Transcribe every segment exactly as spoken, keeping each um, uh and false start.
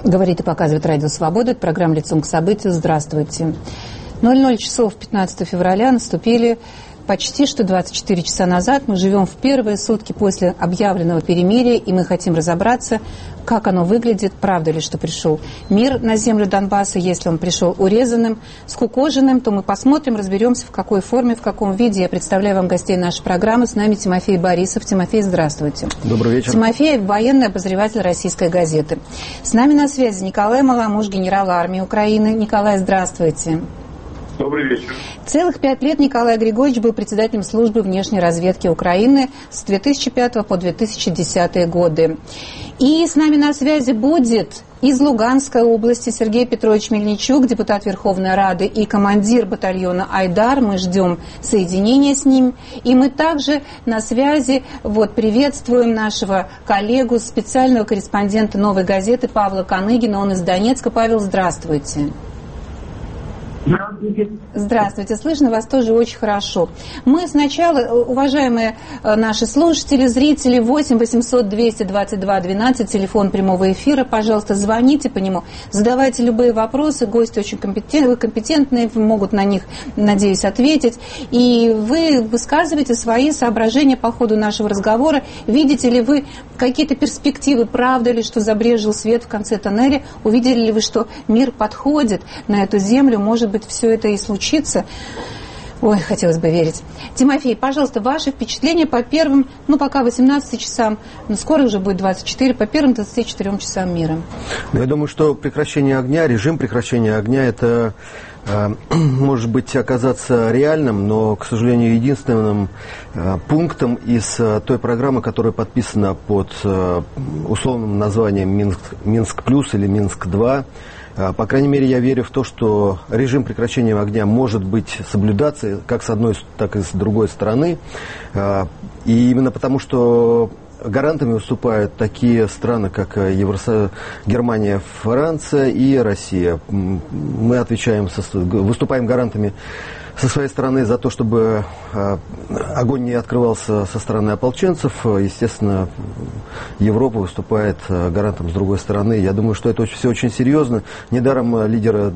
Говорит и показывает Радио Свобода. Это программа «Лицом к событию». Здравствуйте. ноль ноль часов пятнадцатого февраля наступили почти что двадцать четыре часа назад. Мы живем в первые сутки после объявленного перемирия, и мы хотим разобраться, как оно выглядит, правда ли, что пришел мир на землю Донбасса. Если он пришел урезанным, скукоженным, то мы посмотрим, разберемся, в какой форме, в каком виде. Я представляю вам гостей нашей программы. С нами Тимофей Борисов. Тимофей, здравствуйте. Добрый вечер. Тимофей – военный обозреватель «Российской газеты». С нами на связи Николай Маламуш, генерал армии Украины. Николай, здравствуйте. Добрый вечер. Целых пять лет Николай Григорьевич был председателем службы внешней разведки Украины с две тысячи пятого по две тысячи десятые годы. И с нами на связи будет из Луганской области Сергей Петрович Мельничук, депутат Верховной Рады и командир батальона «Айдар». Мы ждем соединения с ним. И мы также на связи вот, приветствуем нашего коллегу, специального корреспондента «Новой газеты» Павла Каныгина. Он из Донецка. Павел, здравствуйте. Здравствуйте. Здравствуйте. Слышно вас тоже очень хорошо. Мы сначала, уважаемые наши слушатели, зрители, восемь восемьсот двести двадцать два двенадцать, телефон прямого эфира, пожалуйста, звоните по нему, задавайте любые вопросы, гости очень компетентные, компетентные, могут на них, надеюсь, ответить. И вы высказываете свои соображения по ходу нашего разговора. Видите ли вы какие-то перспективы, правда ли, что забрежил свет в конце тоннеля? Увидели ли вы, что мир подходит на эту землю? Может быть, все это и случится. Ой, хотелось бы верить. Тимофей, пожалуйста, ваши впечатления по первым, ну, пока восемнадцати часам, но скоро уже будет двадцать четыре, по первым двадцати четырем часам мира. Ну, я думаю, что прекращение огня, режим прекращения огня, это э, может быть оказаться реальным, но, к сожалению, единственным э, пунктом из э, той программы, которая подписана под э, условным названием Минск, Минск плюс или Минск два. По крайней мере, я верю в то, что режим прекращения огня может быть соблюдаться как с одной, так и с другой стороны. И именно потому, что гарантами выступают такие страны, как Евросоюз, Германия, Франция и Россия. Мы отвечаем, выступаем гарантами со своей стороны за то, чтобы огонь не открывался со стороны ополченцев. Естественно, Европа выступает гарантом с другой стороны. Я думаю, что это все очень серьезно. Недаром лидеры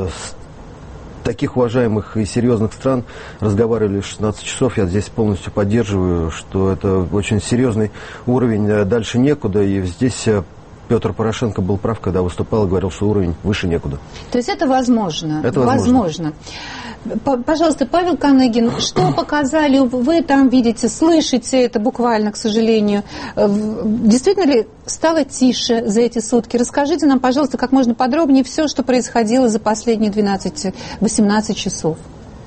таких уважаемых и серьезных стран разговаривали шестнадцать часов. Я здесь полностью поддерживаю, что это очень серьезный уровень. Дальше некуда. И здесь Петр Порошенко был прав, когда выступал и говорил, что уровень выше некуда. То есть это возможно? Это возможно. возможно. Пожалуйста, Павел Каныгин, что показали, вы там видите, слышите это буквально, к сожалению. Действительно ли стало тише за эти сутки? Расскажите нам, пожалуйста, как можно подробнее все, что происходило за последние двенадцать-восемнадцать часов.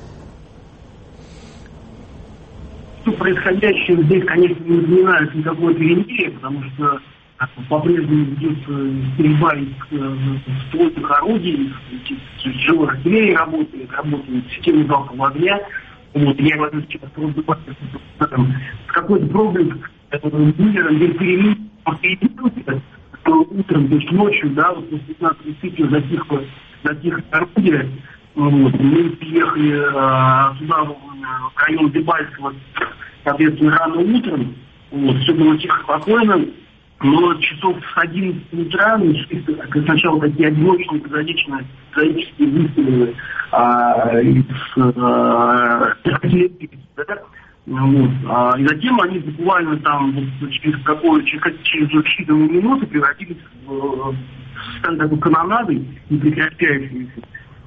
Происходящее здесь, конечно, не напоминает никакое перемирие, потому что по-прежнему идет стрельба из ствольных орудий, тяжелой артиллерии работает, работает система залпового огня. Вот, я вот сейчас просто какой-то проблем мира, где перемирие утром, то есть ночью, да, вот после пятнадцати тысяч затихло, затихло орудие. Вот, мы приехали э, сюда, в район Дебальцево, соответственно, рано утром. Вот, все было тихо, спокойно. Но часов с одиннадцати утра начались сначала такие одиночные, эпизодичные, эпизодические выстрелы а, из а, да? Вот. А, и затем они буквально там вот, через какое через, через считанные минуты превратились в, в такой канонадой, не прекращающейся.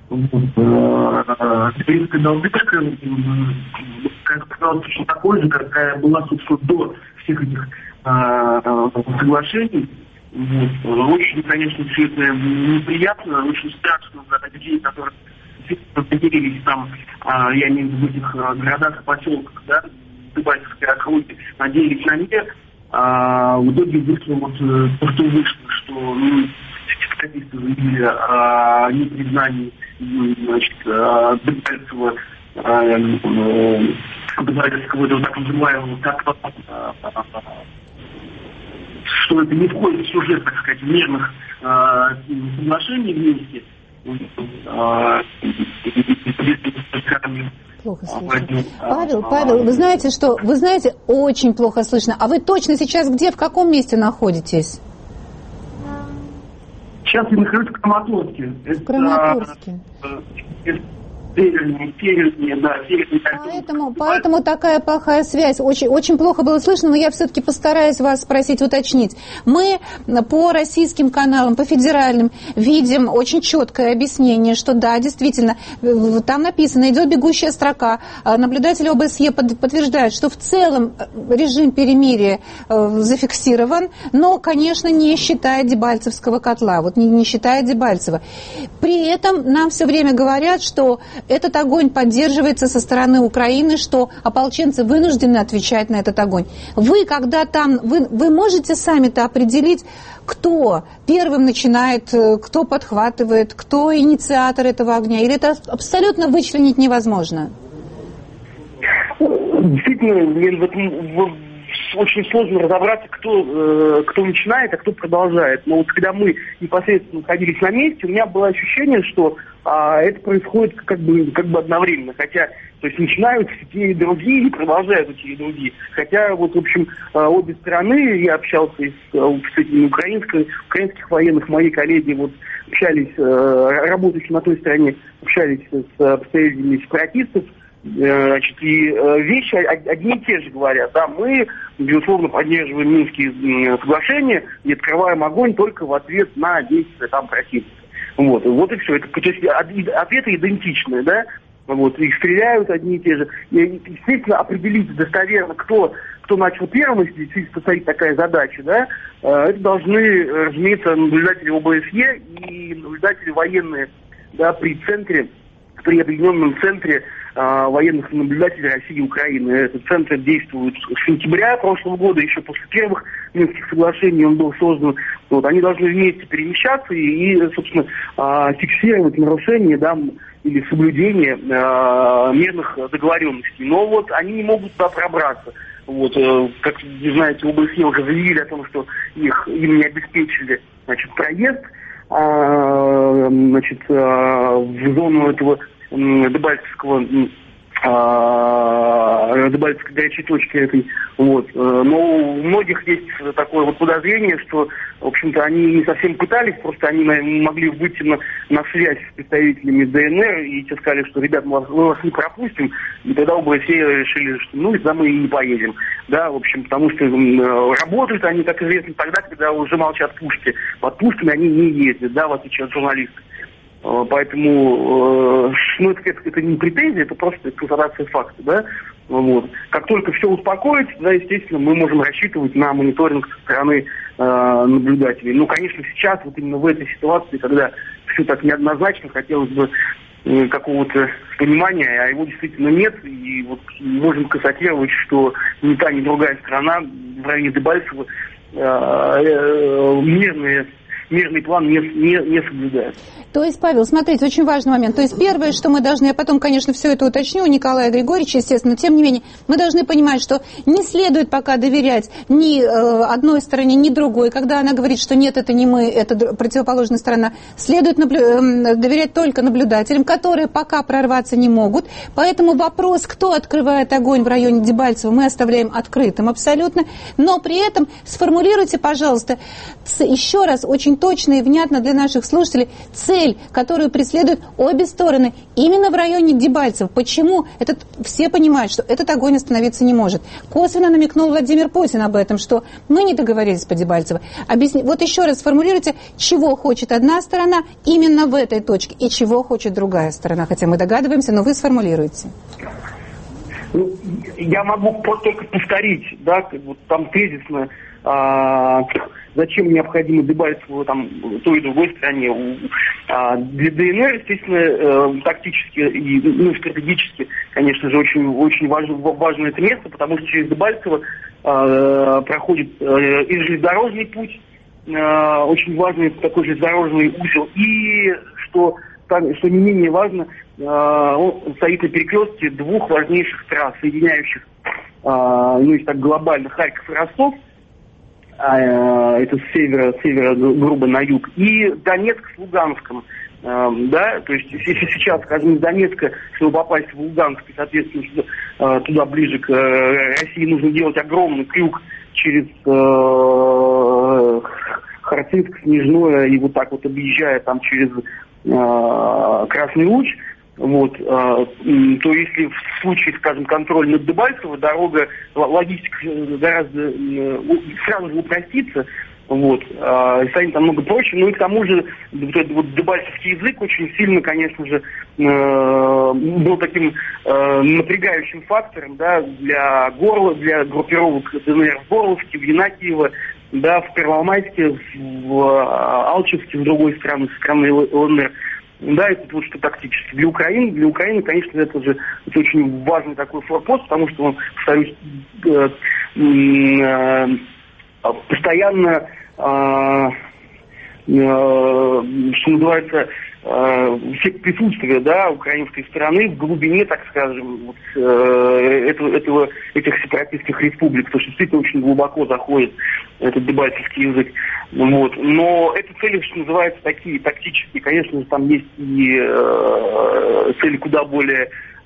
Украинская долбежка казалась точно такой же, какая была, собственно, до всех этих соглашений. Вот. Очень, конечно, все это неприятно, очень страшно за людей, которые поделились там, а, я имею в виду в этих а, городах и поселках, да, Дебальцевской округи, надеялись на мир. А в итоге вышло вот то, что вышло, что ну, специалисты заявили о непризнании, значит, Дебальцева, Дебальцевского, этого так называемого, как что это не входит в сюжет, так сказать, мирных э, соглашений вместе. Плохо слышно. Павел, Павел, вы знаете, что, вы знаете, очень плохо слышно. А вы точно сейчас где, в каком месте находитесь? Сейчас я нахожусь в Краматорске. В Краматорске. Это, Севернее, севернее, да, севернее. Поэтому, поэтому такая плохая связь. Очень, очень плохо было слышно, но я все-таки постараюсь вас спросить, уточнить. Мы по российским каналам, по федеральным видим очень четкое объяснение, что да, действительно, там написано, идет бегущая строка. Наблюдатели ОБСЕ подтверждают, что в целом режим перемирия зафиксирован, но, конечно, не считая Дебальцевского котла, вот не, не считая Дебальцева. При этом нам все время говорят, что этот огонь поддерживается со стороны Украины, что ополченцы вынуждены отвечать на этот огонь. Вы, когда там, вы, вы можете сами-то определить, кто первым начинает, кто подхватывает, кто инициатор этого огня? Или это абсолютно вычленить невозможно? Действительно, очень сложно разобраться, кто, кто начинает, а кто продолжает. Но вот когда мы непосредственно находились на месте, у меня было ощущение, что а, это происходит как бы, как бы одновременно. Хотя, то есть начинают те и другие, и продолжают те и другие. Хотя, вот, в общем, обе стороны, я общался с, с этими украинскими, украинских военных, мои коллеги вот общались, работающие на той стороне, общались с представителями сепаратистов. Значит, и вещи одни и те же говорят. Да, мы, безусловно, поддерживаем Минские соглашения и открываем огонь только в ответ на действия там противника. Вот, вот и все. Это, то есть, ответы идентичные, да? Вот, и стреляют одни и те же. И, естественно, определить достоверно, кто, кто начал первым, если действительно стоит такая задача, да, это должны, разумеется, наблюдатели ОБСЕ и наблюдатели военные, да, при центре, при объединенном центре э, военных наблюдателей России и Украины. Этот центр действует с сентября прошлого года, еще после первых Минских соглашений он был создан. Вот, они должны вместе перемещаться и, и собственно, э, фиксировать нарушения, да, или соблюдение э, мирных договоренностей. Но вот они не могут туда пробраться. Вот, э, как вы знаете, ОБСЕ уже заявили о том, что их, им не обеспечили, значит, проезд, значит, в зону этого Дебальцевского, Дебальцевской горячей точки этой. Вот. Но у многих есть такое вот подозрение, что, в общем-то, они не совсем пытались, просто они могли выйти на, на связь с представителями ДНР, и те сказали, что, ребят, мы вас, мы вас не пропустим, и тогда ОБСЕ решили, что ну, и туда мы и не поедем. Да, в общем, потому что э, работают они, как известно, тогда, когда уже молчат пушки. Под пушками они не ездят, да, в отличие от журналистов. Э, поэтому, э, ну, это, это, это не претензия, это просто констатация факта, да. Вот. Как только все успокоится, да, естественно, мы можем рассчитывать на мониторинг со стороны э, наблюдателей. Ну, конечно, сейчас, вот именно в этой ситуации, когда все так неоднозначно, хотелось бы э, какого-то понимания, а его действительно нет. И вот можем констатировать, что ни та, ни другая страна в районе Дебальцева э, э, мирные мирный план не, не, не соблюдает. То есть, Павел, смотрите, очень важный момент. То есть, первое, что мы должны, я потом, конечно, все это уточню у Николая Григорьевича, естественно, но тем не менее, мы должны понимать, что не следует пока доверять ни э, одной стороне, ни другой. Когда она говорит, что нет, это не мы, это противоположная сторона, следует наблю... э, доверять только наблюдателям, которые пока прорваться не могут. Поэтому вопрос, кто открывает огонь в районе Дебальцева, мы оставляем открытым абсолютно. Но при этом сформулируйте, пожалуйста, еще раз, очень точно и внятно для наших слушателей цель, которую преследуют обе стороны именно в районе Дебальцева. Почему? Это, все понимают, что этот огонь остановиться не может. Косвенно намекнул Владимир Путин об этом, что мы не договорились по Дебальцево. Объясни, вот еще раз сформулируйте, чего хочет одна сторона именно в этой точке и чего хочет другая сторона. Хотя мы догадываемся, но вы сформулируете. Ну, я могу только повторить, да, вот там тезисно, а, зачем необходимо Дебальцево там той и другой стране. А, для ДНР, естественно, э, тактически и ну, стратегически, конечно же, очень, очень важно, важно это место, потому что через Дебальцево э, проходит э, и железнодорожный путь, э, очень важный такой железнодорожный узел, и что, что не менее важно, он стоит на перекрестке двух важнейших трасс, соединяющих, ну, если так глобально, Харьков и Ростов, это с севера, с севера грубо на юг, и Донецк с Луганском, да, то есть если сейчас, скажем, из Донецка, чтобы попасть в Луганск, и, соответственно, туда ближе к России, нужно делать огромный крюк через Харцинск, Снежное, и вот так вот объезжая там через э, Красный Луч, вот, э, то если в случае, скажем, контроля над Дебальцево, дорога, логистика гораздо э, сразу же упростится, вот, э, станет намного проще. Ну и к тому же вот этот вот дебальцевский язык очень сильно, конечно же, э, был таким э, напрягающим фактором, да, для горла, для группировок ДНР в Горловске, в Янакиево, да, в Первомайске, в Алчевске, в другой стране, со стороны ЛНР. Да, это вот что тактически. Для Украины, для Украины, конечно, это же это очень важный такой форпост, потому что он, повторюсь, э, э, постоянно, э, э, что называется, э, все присутствие, да, украинской стороны в глубине, так скажем, вот, э, этого, этого, этих сепаратистских республик, потому что действительно очень глубоко заходит этот дебальцевский язык. Вот. Но это цели, что называется, такие тактические. Конечно же, там есть и э, цели куда более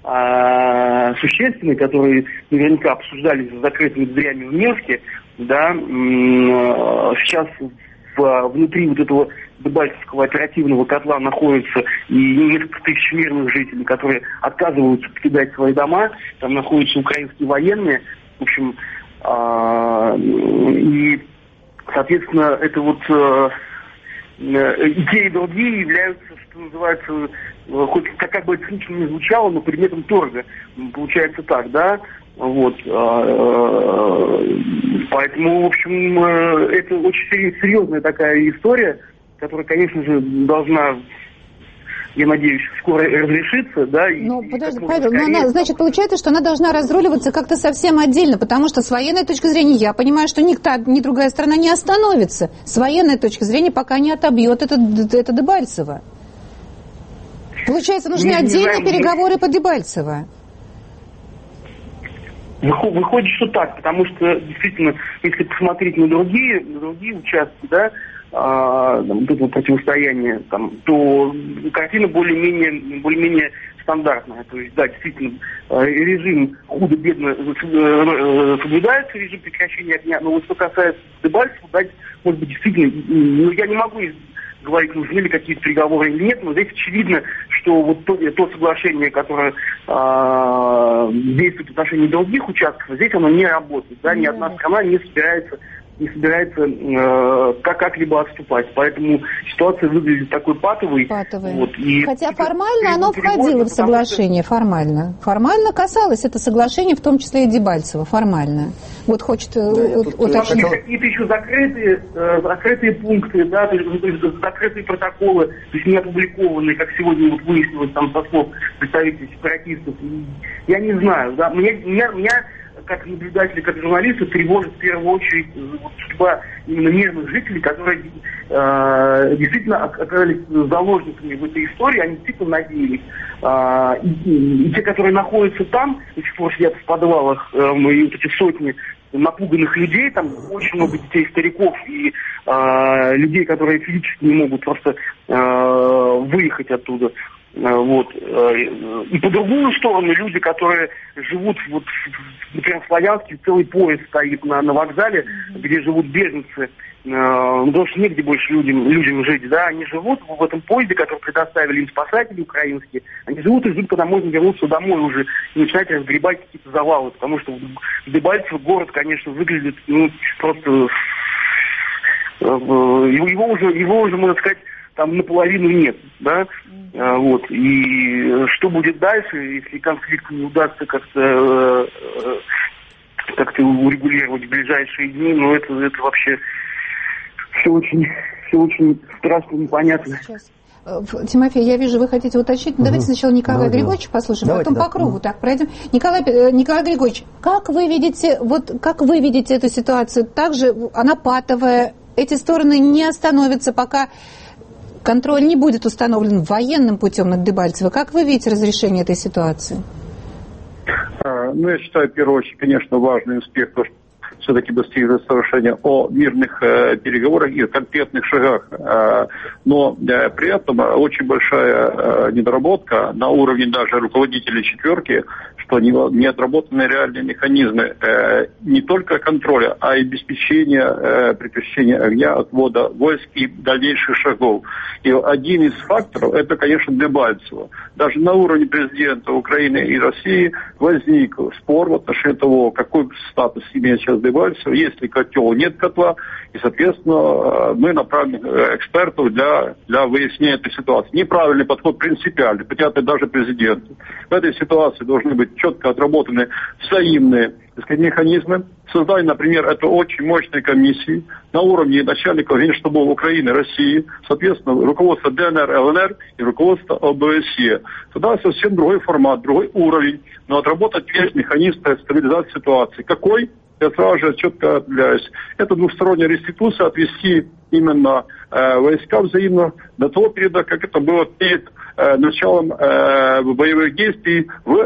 э, существенные, которые наверняка обсуждались за закрытыми дверями в Минске. Да. Э, сейчас в, внутри вот этого дебальцевского оперативного котла находятся и несколько тысяч мирных жителей, которые отказываются покидать свои дома. Там находятся украинские военные. В общем, э, и соответственно, это вот э, и те, и другие являются, что называется, э, хоть как, как бы это цинично не звучало, но предметом торга. Получается так, да? Вот. Э, поэтому, в общем, э, это очень серьезная такая история, которая, конечно же, должна, я надеюсь, скоро разрешится, да. Ну, подожди, Павел, но она, значит, получается, что она должна разруливаться как-то совсем отдельно, потому что с военной точки зрения я понимаю, что ни та, ни другая страна не остановится. С военной точки зрения пока не отобьет это, это Дебальцево. Получается, нужны не, отдельные не переговоры по Дебальцево. Выходит, что так, потому что, действительно, если посмотреть на другие, на другие участки, да, а, вот этого противостояния, там, то картина более-менее, более-менее стандартная. То есть, да, действительно, режим худо-бедно соблюдается, режим прекращения огня, но вот что касается Дебальцева, да, может быть, действительно, ну, я не могу говорить, нужны ли какие-то переговоры или нет, но здесь очевидно, что вот то, то соглашение, которое э, действует в отношении других участков, здесь оно не работает, да, ни одна страна не собирается не собирается э, как- как-либо отступать. Поэтому ситуация выглядит такой патовой. Патовой. Вот, и хотя формально оно входило в соглашение, что... формально. Формально касалось это соглашение, в том числе и Дебальцево, формально. Вот хочет да, уточнить. Какие-то еще закрытые, э, закрытые пункты, да, то есть, то есть закрытые протоколы, то есть не опубликованные, как сегодня вот выяснилось там со слов представителей сепаратистов. Я не знаю, да, меня, меня, меня как наблюдатели, как журналисты, тревожит в первую очередь вот, судьба именно мирных жителей, которые э, действительно оказались заложниками в этой истории, они действительно надеялись. Э, и, и, и те, которые находятся там, до сих пор сидят в подвалах, э, и вот эти сотни напуганных людей, там очень много детей, стариков и э, людей, которые физически не могут просто э, выехать оттуда. Вот. И по другую сторону люди, которые живут, вот, например, в Славянске, целый поезд стоит на, на вокзале, mm-hmm. где живут беженцы, ну, потому что негде больше людям, людям жить, да, они живут в этом поезде, который предоставили им спасатели украинские, они живут и ждут, когда можно вернуться домой уже и начинать разгребать какие-то завалы, потому что в Дебальцево город, конечно, выглядит, ну, просто, его уже, его уже, можно сказать, там наполовину нет, да, а, вот, и что будет дальше, если конфликт не удастся как-то э, как-то урегулировать в ближайшие дни, ну, это, это вообще все очень, все очень страшно, непонятно. Сейчас. Тимофей, я вижу, вы хотите уточнить. Угу. Давайте сначала Николая Давайте, Григорьевича да. послушаем, Давайте, потом да. по кругу так пройдем. Николай, Николай Григорьевич, как вы видите, вот как вы видите эту ситуацию? Также она патовая, эти стороны не остановятся, пока контроль не будет установлен военным путем над Дебальцево. Как вы видите разрешение этой ситуации? Ну, я считаю, в первую очередь, конечно, важный успех, то, что все-таки достигли соглашения о мирных э, переговорах и конкретных шагах. Э, но э, при этом очень большая э, недоработка на уровне даже руководителей четверки, что что не отработаны реальные механизмы э, не только контроля, а и обеспечения э, прекращения огня, отвода войск и дальнейших шагов. И один из факторов, это, конечно, Дебальцево. Даже на уровне президента Украины и России возник спор в отношении того, какой статус имеет сейчас Дебальцево, есть ли котел, нет котла. И, соответственно, мы направим экспертов для, для выяснения этой ситуации. Неправильный подход принципиальный, хотя это даже президент. В этой ситуации должны быть четко отработаны взаимные, так сказать, механизмы. Создание, например, это очень мощной комиссии на уровне начальников Генштабов Украины, России, соответственно, руководство ДНР, ЛНР и руководство ОБСЕ. Тогда совсем другой формат, другой уровень, но отработать весь механизм стабилизации ситуации. Какой? Я сразу же четко определяюсь. Это двухсторонняя реституция, отвести именно э, войска взаимно до того периода, как это было перед э, началом э, боевых действий в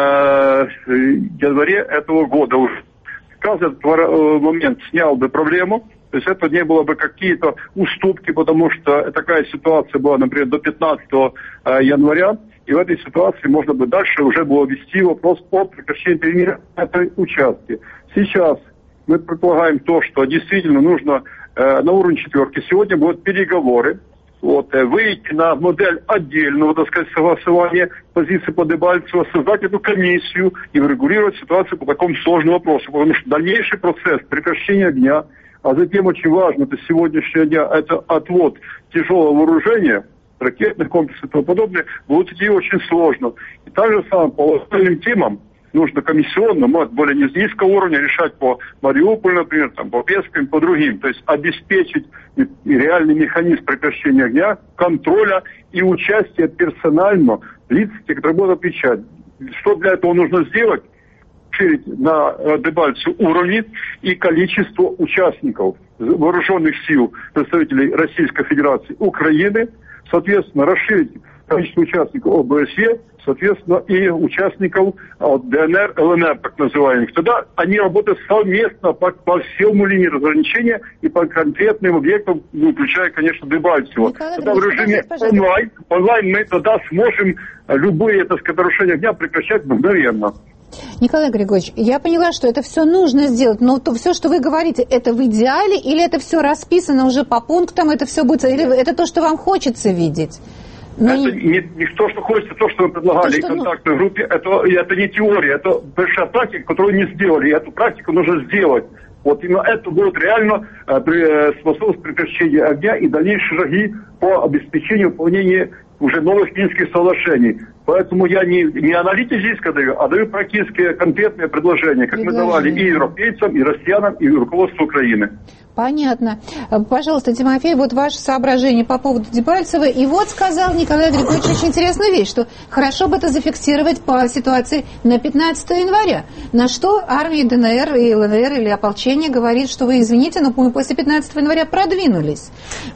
э, январе этого года уже. Как раз этот момент снял бы проблему, то есть это не было бы какие-то уступки, потому что такая ситуация была, например, до пятнадцатого января, и в этой ситуации можно бы дальше уже было вести вопрос о прекращении перемирия на этой участке. Сейчас мы предполагаем то, что действительно нужно э, на уровне четверки. Сегодня будут переговоры. Вот, э, выйти на модель отдельного, так сказать, согласования позиции по Дебальцево, создать эту комиссию и регулировать ситуацию по такому сложному вопросу. Потому что дальнейший процесс прекращения огня, а затем очень важно, это сегодняшнего дня, это отвод тяжелого вооружения, ракетных комплексов и тому подобное, будет идти очень сложно. И так же самое по остальным темам нужно комиссионно, может, более низкого уровня решать по Мариуполю, например, там, по Пескам, по другим. То есть обеспечить реальный механизм прекращения огня, контроля и участия персонально лиц, которые будут отвечать. Что для этого нужно сделать? Расширить на Дебальцево уровни и количество участников вооруженных сил, представителей Российской Федерации, Украины, соответственно, расширить количество участников ОБСЕ, соответственно, и участников от ДНР, ЛНР, так называемых. Тогда они работают совместно по, по всему линии разграничения и по конкретным объектам, ну, включая, конечно, Дебальцево. Тогда в режиме онлайн, онлайн мы тогда сможем любые, так сказать, нарушения огня прекращать мгновенно. Николай Григорьевич, я поняла, что это все нужно сделать, но то все, что вы говорите, это в идеале или это все расписано уже по пунктам, это все будет, или это то, что вам хочется видеть? Но это не, не то, что хочется, то, что мы предлагали то, что, в контактной ну... группе, это, это не теория, это большая практика, которую не сделали, и эту практику нужно сделать. Вот именно это будет реально э, способность прекращения огня и дальнейшие шаги по обеспечению выполнения уже новых Минских соглашений. Поэтому я не, не аналитическое даю, а даю практические конкретные предложения, как мы давали и европейцам, и россиянам, и руководству Украины. Понятно. Пожалуйста, Тимофей, вот ваше соображение по поводу Дебальцева. И вот сказал Николай Григорьевич очень интересную вещь, что хорошо бы это зафиксировать по ситуации на пятнадцатого января. На что армия ДНР и ЛНР или ополчение говорит, что вы извините, но мы после пятнадцатого января продвинулись.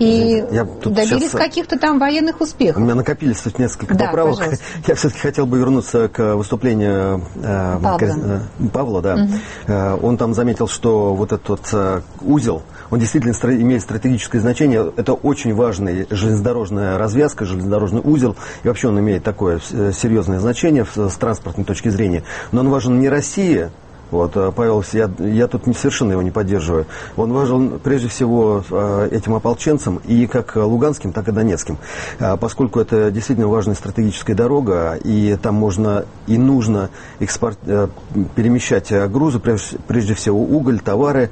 И добились сейчас... каких-то там военных успехов. У меня накопились тут несколько да, поправок. Пожалуйста. Я все-таки хотел бы вернуться к выступлению э, Павла. Павла, да. Угу. Он там заметил, что вот этот э, узел, он действительно имеет стратегическое значение. Это очень важная железнодорожная развязка, железнодорожный узел. И вообще он имеет такое серьезное значение с транспортной точки зрения. Но он важен не России. Вот, Павел, я, я тут не, совершенно его не поддерживаю. Он важен прежде всего этим ополченцам и как луганским, так и донецким. Поскольку это действительно важная стратегическая дорога, и там можно и нужно экспорт, перемещать грузы, прежде, прежде всего уголь, товары,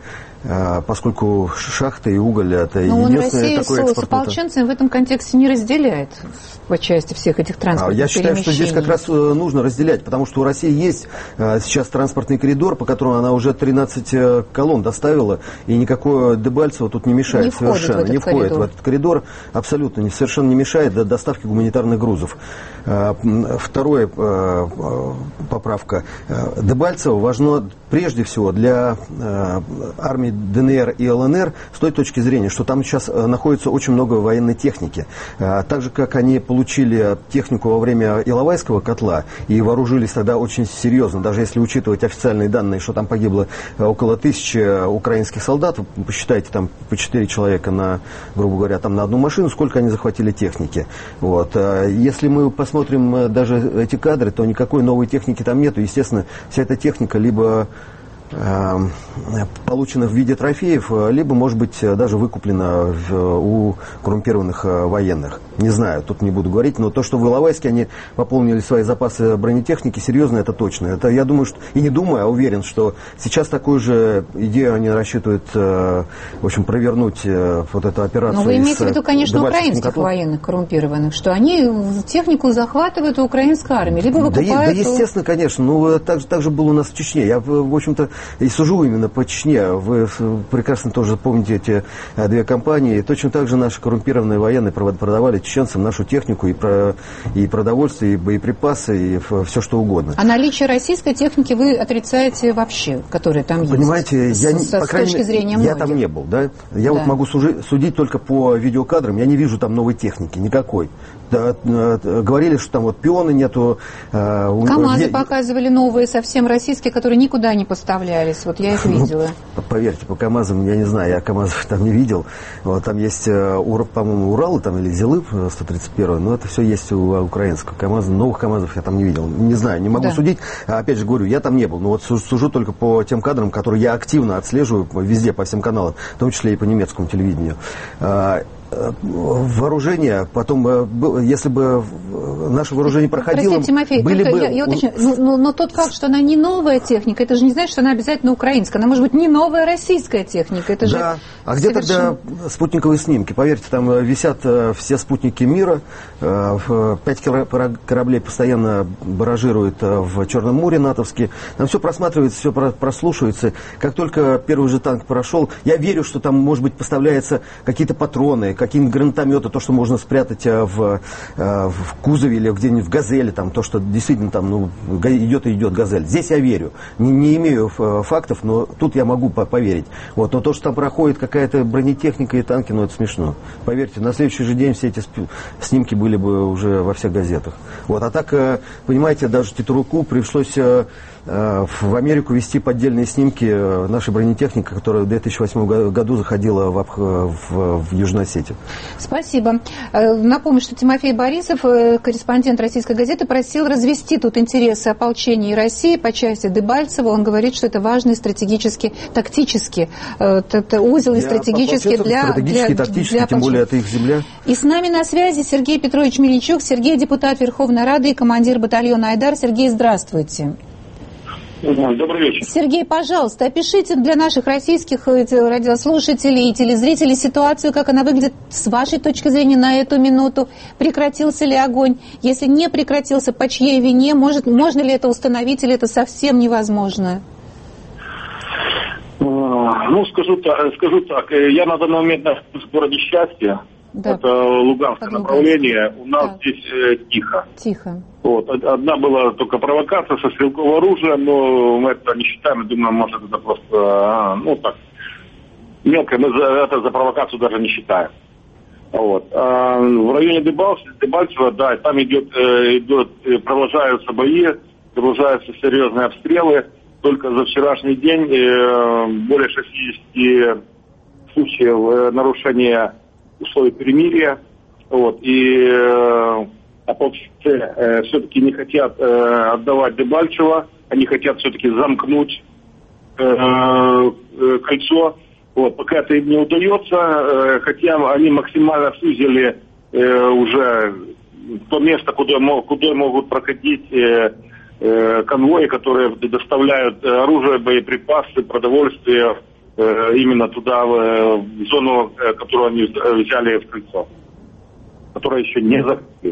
поскольку шахты и уголь это но единственное он такое экспортное. С ополченцами в этом контексте не разделяет по части всех этих транспортных Я считаю, что здесь как раз нужно разделять, потому что у России есть сейчас транспортный коридор, по которому она уже тринадцать колонн доставила, и никакое Дебальцево тут не мешает не совершенно. В не входит коридор. в этот коридор, абсолютно не, совершенно не мешает до доставки гуманитарных грузов. Вторая поправка. Дебальцево важно прежде всего для армии бывшими ДНР и ЛНР с той точки зрения, что там сейчас находится очень много военной техники. Так же, как они получили технику во время Иловайского котла и вооружились тогда очень серьезно, даже если учитывать официальные данные, что там погибло около тысячи украинских солдат, посчитайте там по четыре человека на, грубо говоря, там на одну машину, сколько они захватили техники. Вот. Если мы посмотрим даже эти кадры, то никакой новой техники там нету. Естественно, вся эта техника либо получена в виде трофеев, либо, может быть, даже выкуплена в, у коррумпированных военных. Не знаю, тут не буду говорить, но то, что в Иловайске они пополнили свои запасы бронетехники, серьезно, это точно. Это, я думаю, что, и не думаю, а уверен, что сейчас такую же идею они рассчитывают, в общем, провернуть вот эту операцию. Но вы имеете в виду, конечно, украинских котлов. Военных коррумпированных, что они технику захватывают у украинской армии, либо выкупают... Да, да естественно, конечно. Ну, так, так же было у нас в Чечне. Я, в общем-то, и сужу именно по Чечне. Вы прекрасно тоже помните эти две компании. Точно так же наши коррумпированные военные продавали чеченцам нашу технику и, про, и продовольствие, и боеприпасы, и все что угодно. А наличие российской техники вы отрицаете вообще, которая там есть? Понимаете, с, я, с, по с точки зрения я многих. там не был. Да? Я да. вот могу сужи, судить только по видеокадрам. Я не вижу там новой техники, никакой. Да, говорили, что там вот пионы нету. Э, КамАЗы я... показывали новые, совсем российские, которые никуда не поставлялись. Вот я их видела. Ну, поверьте, по КамАЗам, я не знаю, я КамАЗов там не видел. Вот, там есть, по-моему, Уралы там, или Зилы сто тридцать один, но это все есть у украинского КамАЗа. Новых КамАЗов я там не видел. Не знаю, не могу да. судить. Опять же говорю, я там не был. Но вот сужу только по тем кадрам, которые я активно отслеживаю везде, по всем каналам, в том числе и по немецкому телевидению. Вооружение, потом, если бы наше вооружение проходило... Простите, Тимофей, были бы... я, я уточню, но, но, но тот факт, что она не новая техника, это же не значит, что она обязательно украинская. Она может быть не новая российская техника. Это да, же а где совершенно... тогда спутниковые снимки? Поверьте, там висят все спутники мира, пять кораблей постоянно баражируют в Черном море натовские, там все просматривается, все прослушивается. Как только первый же танк прошел, я верю, что там, может быть, поставляются какие-то патроны, какие-нибудь гранатометы, то, что можно спрятать в, в кузове или где-нибудь в «Газели», там, то, что действительно там ну, идет и идет «Газель». Здесь я верю. Не, не имею фактов, но тут я могу поверить. Вот. Но то, что там проходит какая-то бронетехника и танки, ну это смешно. Поверьте, на следующий же день все эти снимки были бы уже во всех газетах. Вот. А так, понимаете, даже Титуруку пришлось в Америку вести поддельные снимки нашей бронетехники, которая в две тысячи восьмом году заходила в, в, в Южной Осетии. Спасибо. Напомню, что Тимофей Борисов, корреспондент «Российской газеты», просил развести тут интересы ополчения и России по части Дебальцева. Он говорит, что это важный стратегический, тактический это узел и стратегический для, стратегический, для, тактический, для тем более это их земля. И с нами на связи Сергей Петрович Мельничук. Сергей, депутат Верховной Рады и командир батальона «Айдар». Сергей, здравствуйте. Добрый вечер. Сергей, пожалуйста, опишите для наших российских радиослушателей и телезрителей ситуацию, как она выглядит с вашей точки зрения на эту минуту. Прекратился ли огонь? Если не прекратился, по чьей вине? Может, можно ли это установить, или это совсем невозможно? Ну, скажу так, скажу так. Я на данный момент нахожусь в городе Счастье. Да. Это Луганское направление. У нас да. здесь э, тихо. Тихо. Вот. Одна была только провокация со стрелкового оружия, но мы это не считаем. Думаю, может, это просто, а, ну, так, мелко. Мы за, это за провокацию даже не считаем. Вот. А в районе Дебальцева, да, там идет, э, идет, продолжаются бои, продолжаются серьезные обстрелы. Только за вчерашний день э, более шестидесяти случаев э, нарушения условий перемирия, вот, и э, ополченцы э, все-таки не хотят э, отдавать Дебальцево, они хотят все-таки замкнуть э, э, кольцо, вот, пока это им не удается, э, хотя они максимально сузили э, уже то место, куда, куда могут проходить э, э, конвои, которые доставляют оружие, боеприпасы, продовольствие, именно туда, в зону, которую они взяли в кольцо, которая еще не закрыта.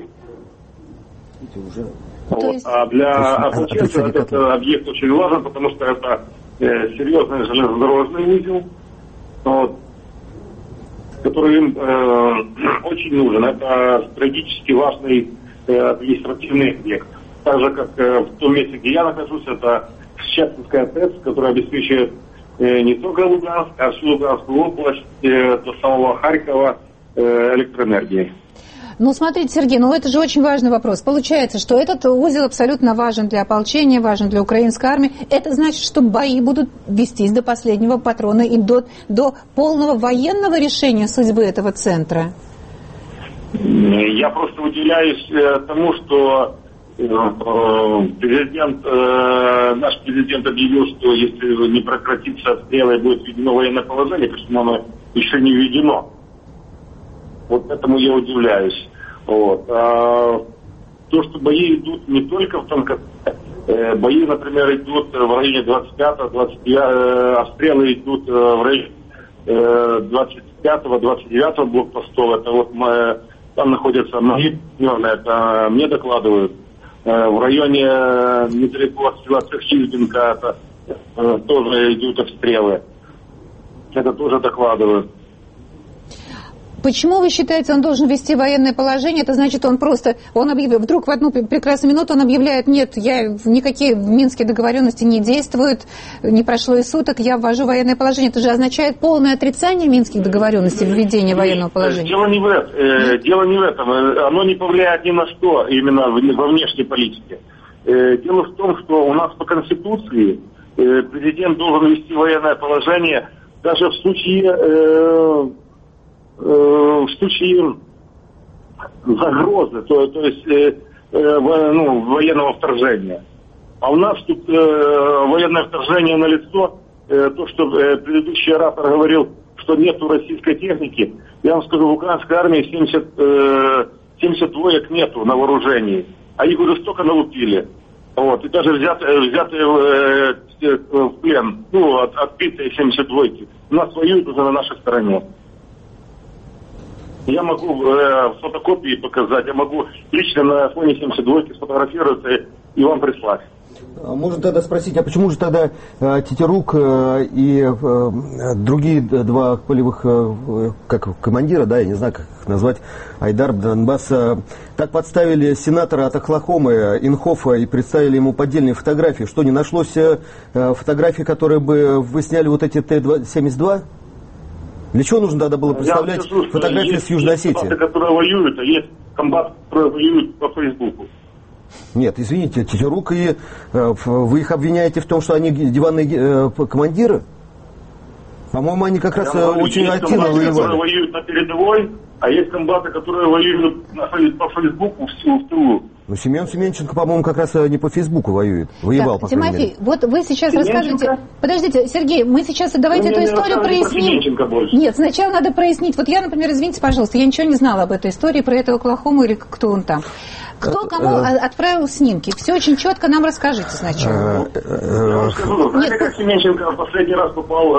Вот. Есть... А для ополченцев этот объект очень важен, потому что это э, серьезный железнодорожный узел, вот, который им э, очень нужен. Это стратегически важный э, административный объект. Так же, как э, в том месте, где я нахожусь, это Счастьевская ТЭЦ, которая обеспечивает не только Луганск, а всю Луганскую область до самого Харькова электроэнергией. Ну, смотрите, Сергей, ну это же очень важный вопрос. Получается, что этот узел абсолютно важен для ополчения, важен для украинской армии. Это значит, что бои будут вестись до последнего патрона и до, до полного военного решения судьбы этого центра? Я просто удивляюсь тому, что президент, наш президент объявил, что если не прекратится обстрел и будет введено военное положение, почему оно еще не введено. Вот этому я удивляюсь. Вот. А то, что бои идут не только в том, как э, бои, например, идут в районе двадцать пятого, двадцать девятого, э, обстрелы идут в районе э, двадцать пятого, двадцать девятого блокпостов. Это вот мы, там находятся мои партнеры, это мне докладывают. Э, в районе э, недалеко от села Церхильбинка это э, тоже идут обстрелы. Это тоже докладывают. Почему вы считаете, он должен ввести военное положение? Это значит, он просто, он объявляет, вдруг в одну прекрасную минуту он объявляет, нет, я, никакие минские договоренности не действуют, не прошло и суток, я ввожу военное положение. Это же означает полное отрицание минских договоренностей, введение военного положения. Дело не в этом, дело не в этом. Оно не повлияет ни на что именно во внешней политике. Дело в том, что у нас по Конституции президент должен ввести военное положение даже в случае... в случае загрозы, то, то есть э, э, ну, военного вторжения. А у нас тут э, военное вторжение налицо, э, то, что э, предыдущий оратор говорил, что нету российской техники. Я вам скажу, в украинской армии семьдесят, э, семьдесят двоек нету на вооружении, а их уже столько налупили. Вот, и даже взятые, взятые э, в плен, ну, от, отбитые семьдесят двойки, у нас воюют уже на нашей стороне. Я могу э, фотокопии показать, я могу лично на фоне семьдесят двойки сфотографироваться и, и вам прислать. Можно тогда спросить, а почему же тогда э, Тетерук э, и э, другие два полевых э, как командира, да, я не знаю, как их назвать, Айдар, Донбасса, так подставили сенатора от Оклахомы Инхофа и представили ему поддельные фотографии? Что, не нашлось э, фотографий, которые бы вы сняли вот эти Т семьдесят два? Для чего нужно тогда было представлять скажу, фотографии с Южной Осетии? Есть комбаты, которые воюют, а есть комбаты, которые воюют по Фейсбуку. Нет, извините, Тетерук, и э, вы их обвиняете в том, что они диванные э, командиры? По-моему, они как Я раз говорю, очень активно комбаты, воевали. Которые воюют на передовой, а есть комбаты, которые воюют на, по Фейсбуку всю в тылу. Ну, Семен Семенченко, по-моему, как раз не по Фейсбуку воюет. Воевал, так, по Тимофей, мере. вот вы сейчас Семенченко? рассказываете... Подождите, Сергей, мы сейчас давайте эту историю проясним. Нет, сначала надо прояснить. Вот я, например, извините, пожалуйста, я ничего не знала об этой истории, про эту Оклахому или кто он там. Кто кому отправил снимки? Все очень четко нам расскажите сначала. Я вам скажу, знаете, как Семенченко в последний раз попал...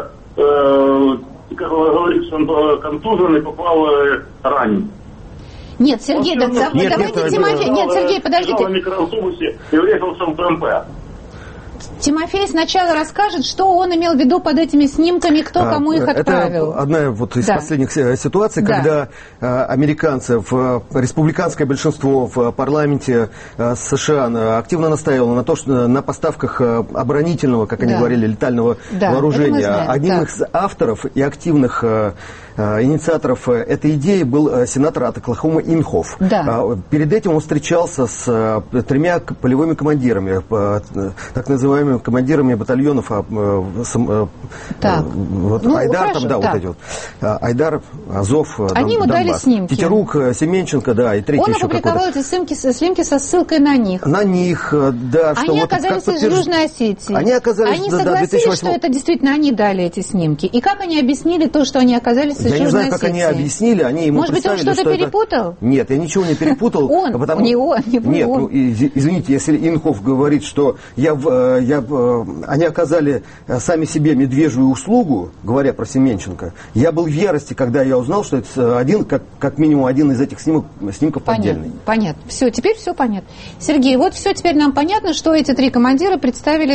как говорится, он контуженный, попал ранен. Нет, Сергей, да, нет, давайте нет, Тимофей, нет, Сергей, подождите. На микроавтобусе и врезался в БМП. Тимофей сначала расскажет, что он имел в виду под этими снимками, кто а, кому их отправил. Это одна вот из да. последних ситуаций, да. когда а, американцы, в, республиканское большинство в парламенте а, США активно настаивало на то, что на поставках оборонительного, как они да. говорили, летального да. вооружения. Одним да. из авторов и активных а, инициаторов этой идеи был сенатор от Оклахомы Инхоф. Да. Перед этим он встречался с тремя полевыми командирами, так называемыми командирами батальонов. Так. Вот, ну, Айдар, хорошо, там, да, да. вот эти вот. Айдар, Азов, Они ему дали снимки. Тетерук, Семенченко, да, и третий он еще какой-то. Он опубликовал эти снимки, снимки со ссылкой на них. На них, да. Они что оказались вот, из Южной Осетии. Они оказались, Они да, согласились, две тысячи восьмом... что это действительно они дали эти снимки. И как они объяснили то, что они оказались из Я Южной Осетии? Я не знаю, как они объяснили, они ему Может быть, он что-то что перепутал? Это... Нет, я ничего не перепутал. Он, потому... не он, не он. Нет, ну, извините, если Инхоф говорит, что я, я, они оказали сами себе медвежью услугу, говоря про Семенченко, я был в ярости, когда я узнал, что это один, как, как минимум один из этих снимок, снимков поддельный. Понятно, понятно. Все, теперь все понятно. Сергей, вот все теперь нам понятно, что эти три командира представили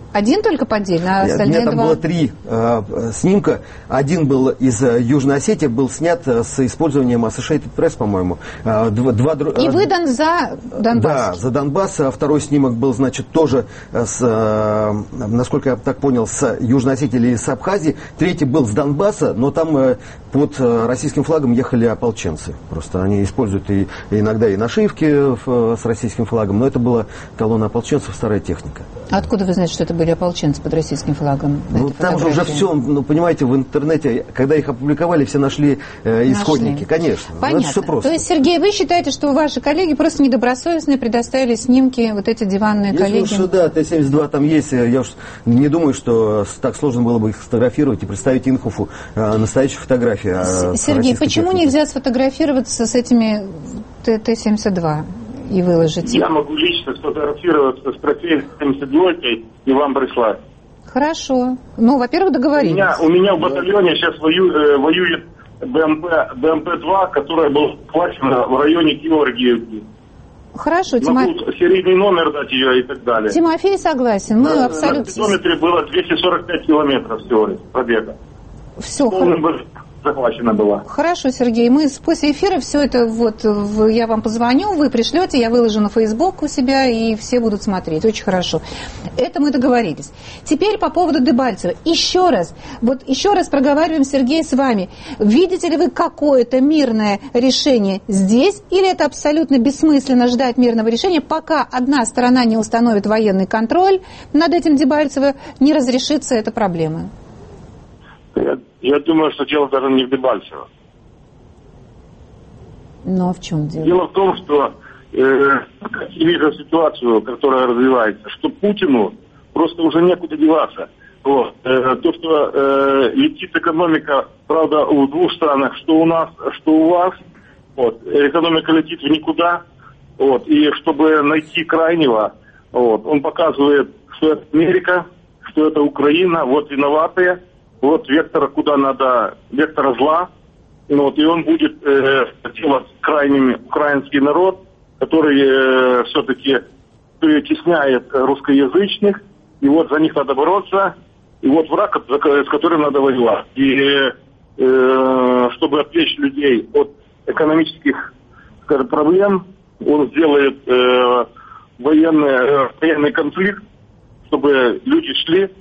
Один только поддельно, а остальные Нет, там два? было три э, снимка. Один был из э, Южной Осетии, был снят э, с использованием Associated Press, по-моему. Э, два, два, И э, выдан за Донбасс? Да, за Донбасс. А второй снимок был, значит, тоже, с, э, насколько я так понял, с Южной Осетии или с Абхазии. Третий был с Донбасса, но там э, под э, российским флагом ехали ополченцы. Просто они используют и, и иногда и нашивки в, с российским флагом, но это была колонна ополченцев, старая техника. Откуда вы знаете, что это были ополченцы под российским флагом? Ну, там же уже все, ну, понимаете, в интернете, когда их опубликовали, все нашли э, исходники, нашли. Конечно. Понятно. Это все просто. То есть, Сергей, вы считаете, что ваши коллеги просто недобросовестно предоставили снимки, вот эти диванные Если коллеги? Если уж, да, Т семьдесят два там есть, я уж не думаю, что так сложно было бы их сфотографировать и представить Инхофу э, настоящую фотографию. Э, Сергей, почему техники. нельзя сфотографироваться с этими Т семьдесят два? И выложить. Я могу лично сфотографироваться с трофеем семьдесят двойкой и вам прислать. Хорошо. Ну, во-первых, договорились. У меня, у меня в батальоне сейчас вою, э, воюет БМП, БМП-два, которая была захвачена в районе Георгиевки. Хорошо, Могу Тимофей. серийный номер дать ее и так далее. Тимофей согласен. Мы на, абсолютно... На питометре было двести сорок пять километров всего пробега. Все, хорошо. Захвачена была. Хорошо, Сергей, мы после эфира все это, вот, я вам позвоню, вы пришлете, я выложу на Facebook у себя, и все будут смотреть. Очень хорошо. Это мы договорились. Теперь по поводу Дебальцева. Еще раз, вот еще раз проговариваем, Сергей, с вами. Видите ли вы какое-то мирное решение здесь, или это абсолютно бессмысленно ждать мирного решения, пока одна сторона не установит военный контроль над этим Дебальцево, не разрешится эта проблема? Я, я думаю, что дело даже не в Дебальцево. Но в чем дело? Дело в том, что э, как я вижу ситуацию, которая развивается, что Путину просто уже некуда деваться. Вот. Э, то, что э, летит экономика, правда, в двух странах, что у нас, что у вас, вот, экономика летит в никуда, вот, и чтобы найти крайнего, вот, он показывает, что это Америка, что это Украина, вот виноватые. Вот вектор, куда надо, вектор зла, вот, и он будет э, делать крайним украинский народ, который э, все-таки притесняет русскоязычных, и вот за них надо бороться, и вот враг, с которым надо воевать. И э, чтобы отвлечь людей от экономических, скажем, проблем, он сделает э, военный, э, военный конфликт, чтобы люди шли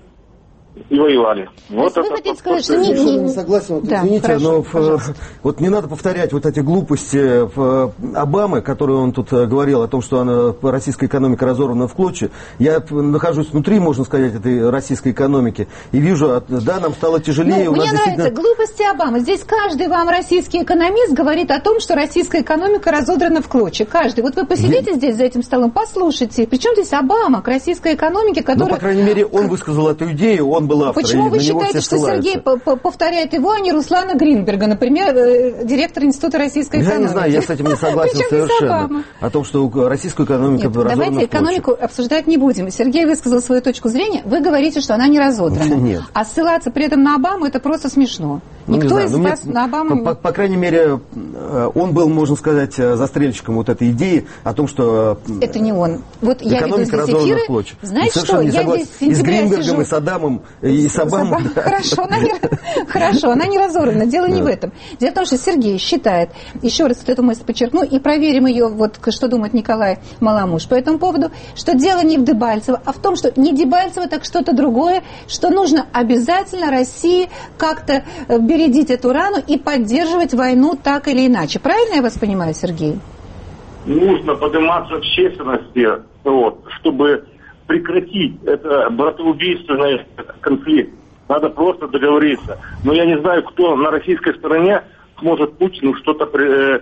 и воевали. Вот вы это хотите то, сказать, что что не, Я не... не согласен, вот, Да, извините, хорошо, но в, вот не надо повторять вот эти глупости в, Обамы, которые он тут говорил о том, что она, российская экономика разорвана в клочья. Я нахожусь внутри, можно сказать, этой российской экономики и вижу, да, нам стало тяжелее. Ну, у мне нас нравится действительно... глупости Обамы. Здесь каждый вам российский экономист говорит о том, что российская экономика разодрана в клочья. Каждый. Вот вы посидите здесь за этим столом, послушайте. Причем здесь Обама к российской экономике, которая... Ну, по крайней мере, он высказал эту идею, он был автор. Почему вы считаете, что Сергей повторяет его, а не Руслана Гринберга, например, директор Института российской экономики? Я не знаю, я с этим не согласен совершенно. О том, что российскую экономику разодрана в клочья. Давайте экономику обсуждать не будем. Сергей высказал свою точку зрения. Вы говорите, что она не разодрана. Нет. А ссылаться при этом на Обаму, это просто смешно. Ну, Никто знаю, из мне, вас на Обаму... По, по крайней мере, он был, можно сказать, застрельщиком вот этой идеи о том, что... Это не он. Вот я веду здесь эфиры. Знаете что? Я здесь и с Гринбергом, сижу... и с Адамом, и с Обамой. Хорошо, она не, хорошо, она не разорвана. Дело не в этом. Дело в том, что Сергей считает, еще раз вот эту мысль подчеркну, и проверим ее, вот что думает Николай Маламуш по этому поводу, что дело не в Дебальцево, а в том, что не Дебальцево, так что-то другое, что нужно обязательно России как-то бередить эту рану и поддерживать войну так или иначе. Правильно я вас понимаю, Сергей? Нужно подниматься общественности, вот, чтобы прекратить это братоубийственный конфликт. Надо просто договориться. Но я не знаю, кто на российской стороне сможет Путину что-то э,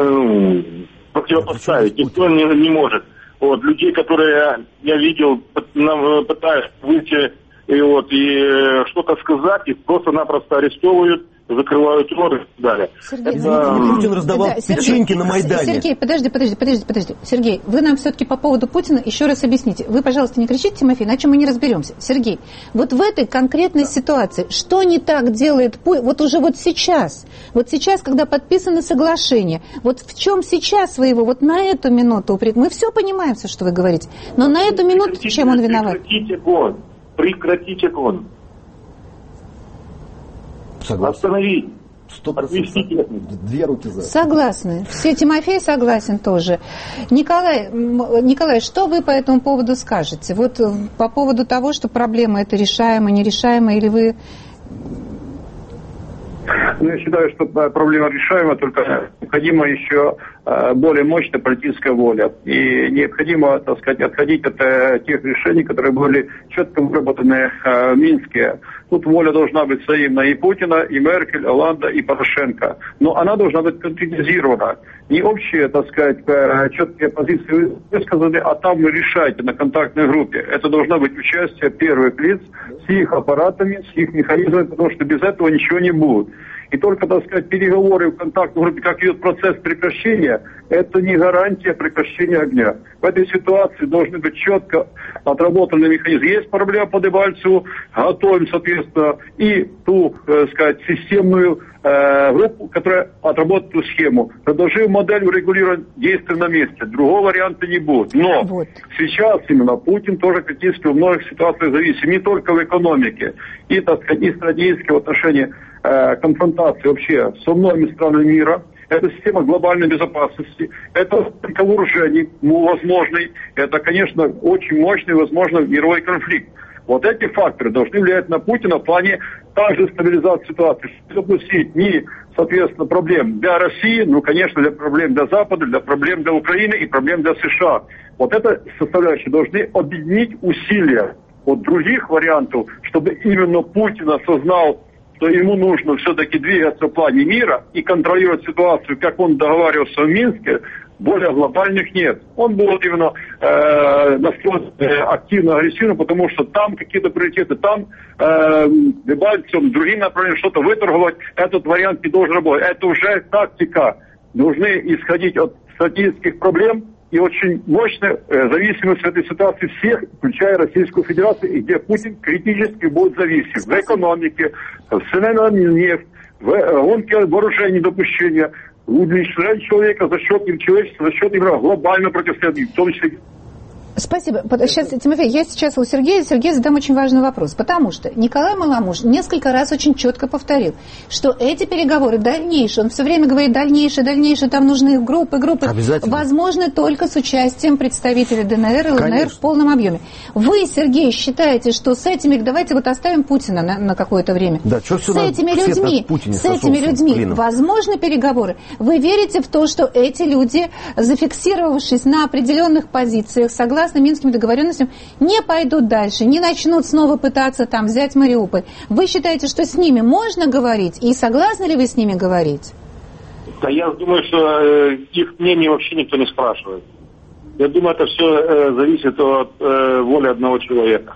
э, противопоставить. Никто не, не может. Вот, людей, которые я видел, пытаются выйти и, вот, и что-то сказать, их просто-напросто арестовывают, закрывают рот и так далее. Сергей, это... Путин раздавал да, печеньки Сергей, на Майдане. Сергей, подожди, подожди, подожди, подожди. Сергей, вы нам все-таки по поводу Путина еще раз объясните. Вы, пожалуйста, не кричите, Тимофей, иначе мы не разберемся. Сергей, вот в этой конкретной ситуации, что не так делает Путин, вот уже вот сейчас, вот сейчас, когда подписано соглашение, вот в чем сейчас вы его, вот на эту минуту, мы все понимаем, все, что вы говорите, но на эту минуту чем он виноват? Прекратить огонь. прекратить огонь. Согласен. Остановить. Сто процентов. Две руки за. Согласны. Все, Тимофей согласен тоже. Николай, Николай, что вы по этому поводу скажете? Вот по поводу того, что проблема это решаема, нерешаема, или вы... Ну, я считаю, что проблема решаема, только необходима еще более мощная политическая воля. И необходимо, так сказать, отходить от тех решений, которые были четко выработаны в Минске. Тут воля должна быть взаимна и Путина, и Меркель, Оланда, и Порошенко. Но она должна быть конкретизирована. Не общие, так сказать, четкие позиции высказаны, а там вы решаете на контактной группе. Это должно быть участие первых лиц с их аппаратами, с их механизмами, потому что без этого ничего не будет. И только, так сказать, переговоры в контактной группе, как идет процесс прекращения, это не гарантия прекращения огня. В этой ситуации должны быть четко отработаны механизмы. Есть проблема по Дебальцеву, готовим, соответственно, и ту, так сказать, системную э, группу, которая отработает эту схему. Предложим модель урегулирования действий на месте. Другого варианта не будет. Но вот. Сейчас именно Путин тоже критически в многих ситуациях зависим, не только в экономике, и, так сказать, и стратегически в отношении конфронтации вообще со многими странами мира. Это система глобальной безопасности. Это вооружений возможный. Это, конечно, очень мощный, возможно, мировой конфликт. Вот эти факторы должны влиять на Путина в плане также стабилизации ситуации. Чтобы допустить не, соответственно, проблем для России, ну, конечно, для проблем для Запада, для проблем для Украины и проблем для США. Вот эта составляющая должны объединить усилия от других вариантов, чтобы именно Путин осознал, что ему нужно все-таки двигаться в плане мира и контролировать ситуацию, как он договаривался в Минске, более глобальных нет. Он будет именно э, настроен э, активно, агрессивно, потому что там какие-то приоритеты, там э, Дебальцевым, другим направлением что-то выторговать, этот вариант не должен работать. Это уже тактика. Должны исходить от стратегических проблем и очень мощная э, зависимость в этой ситуации всех, включая Российскую Федерацию, и где Путин критически будет зависим. В экономике, в цене на нефть, в гонке вооружений, допущения, удовлетворять человека за счет человечества, за счет его глобального противостояния, в том числе. Спасибо. Сейчас, Тимофей, я сейчас у Сергея, Сергею задам очень важный вопрос, потому что Николай Маламуш несколько раз очень четко повторил, что эти переговоры дальнейшие, он все время говорит дальнейшие, дальнейшие, там нужны группы, группы, возможны только с участием представителей ДНР и ЛНР. Конечно. В полном объеме. Вы, Сергей, считаете, что с этими, давайте вот оставим Путина на, на какое-то время, да, с этими людьми, с этими людьми возможны переговоры? Вы верите в то, что эти люди, зафиксировавшись на определенных позициях, согласно Минским договоренностям, не пойдут дальше, не начнут снова пытаться там взять Мариуполь? Вы считаете, что с ними можно говорить? И согласны ли вы с ними говорить? Да, я думаю, что э, их мнение вообще никто не спрашивает. Я думаю, это все э, зависит от э, воли одного человека.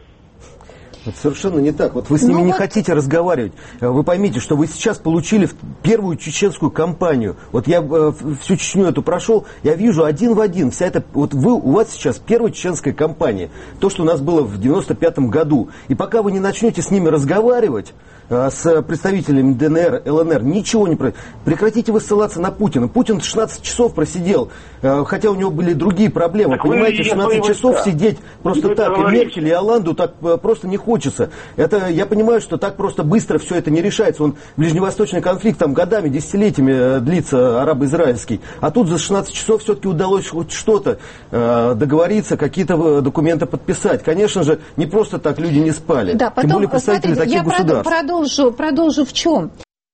Это совершенно не так. Вот вы с ними ну не вот... хотите разговаривать. Вы поймите, что вы сейчас получили первую чеченскую кампанию. Вот я э, всю Чечню эту прошел, я вижу один в один. Вся эта, вот вы, у вас сейчас первая чеченская кампания. То, что у нас было в девяносто пятом году. И пока вы не начнете с ними разговаривать, э, с представителями ДНР, ЛНР, ничего не происходит. Прекратите вы ссылаться на Путина. Путин шестнадцать часов просидел, э, хотя у него были другие проблемы. Так понимаете, шестнадцать часов да. сидеть просто так. И Меркель, и Оланду так э, просто не хочется. Это, я понимаю, что так просто быстро все это не решается. Он, ближневосточный конфликт там годами, десятилетиями длится, арабо-израильский. А тут за шестнадцать часов все-таки удалось хоть что-то э, договориться, какие-то документы подписать. Конечно же, не просто так люди не спали. Да, потом, тем более представители смотрите, таких я государств. Продолжу, продолжу в чем?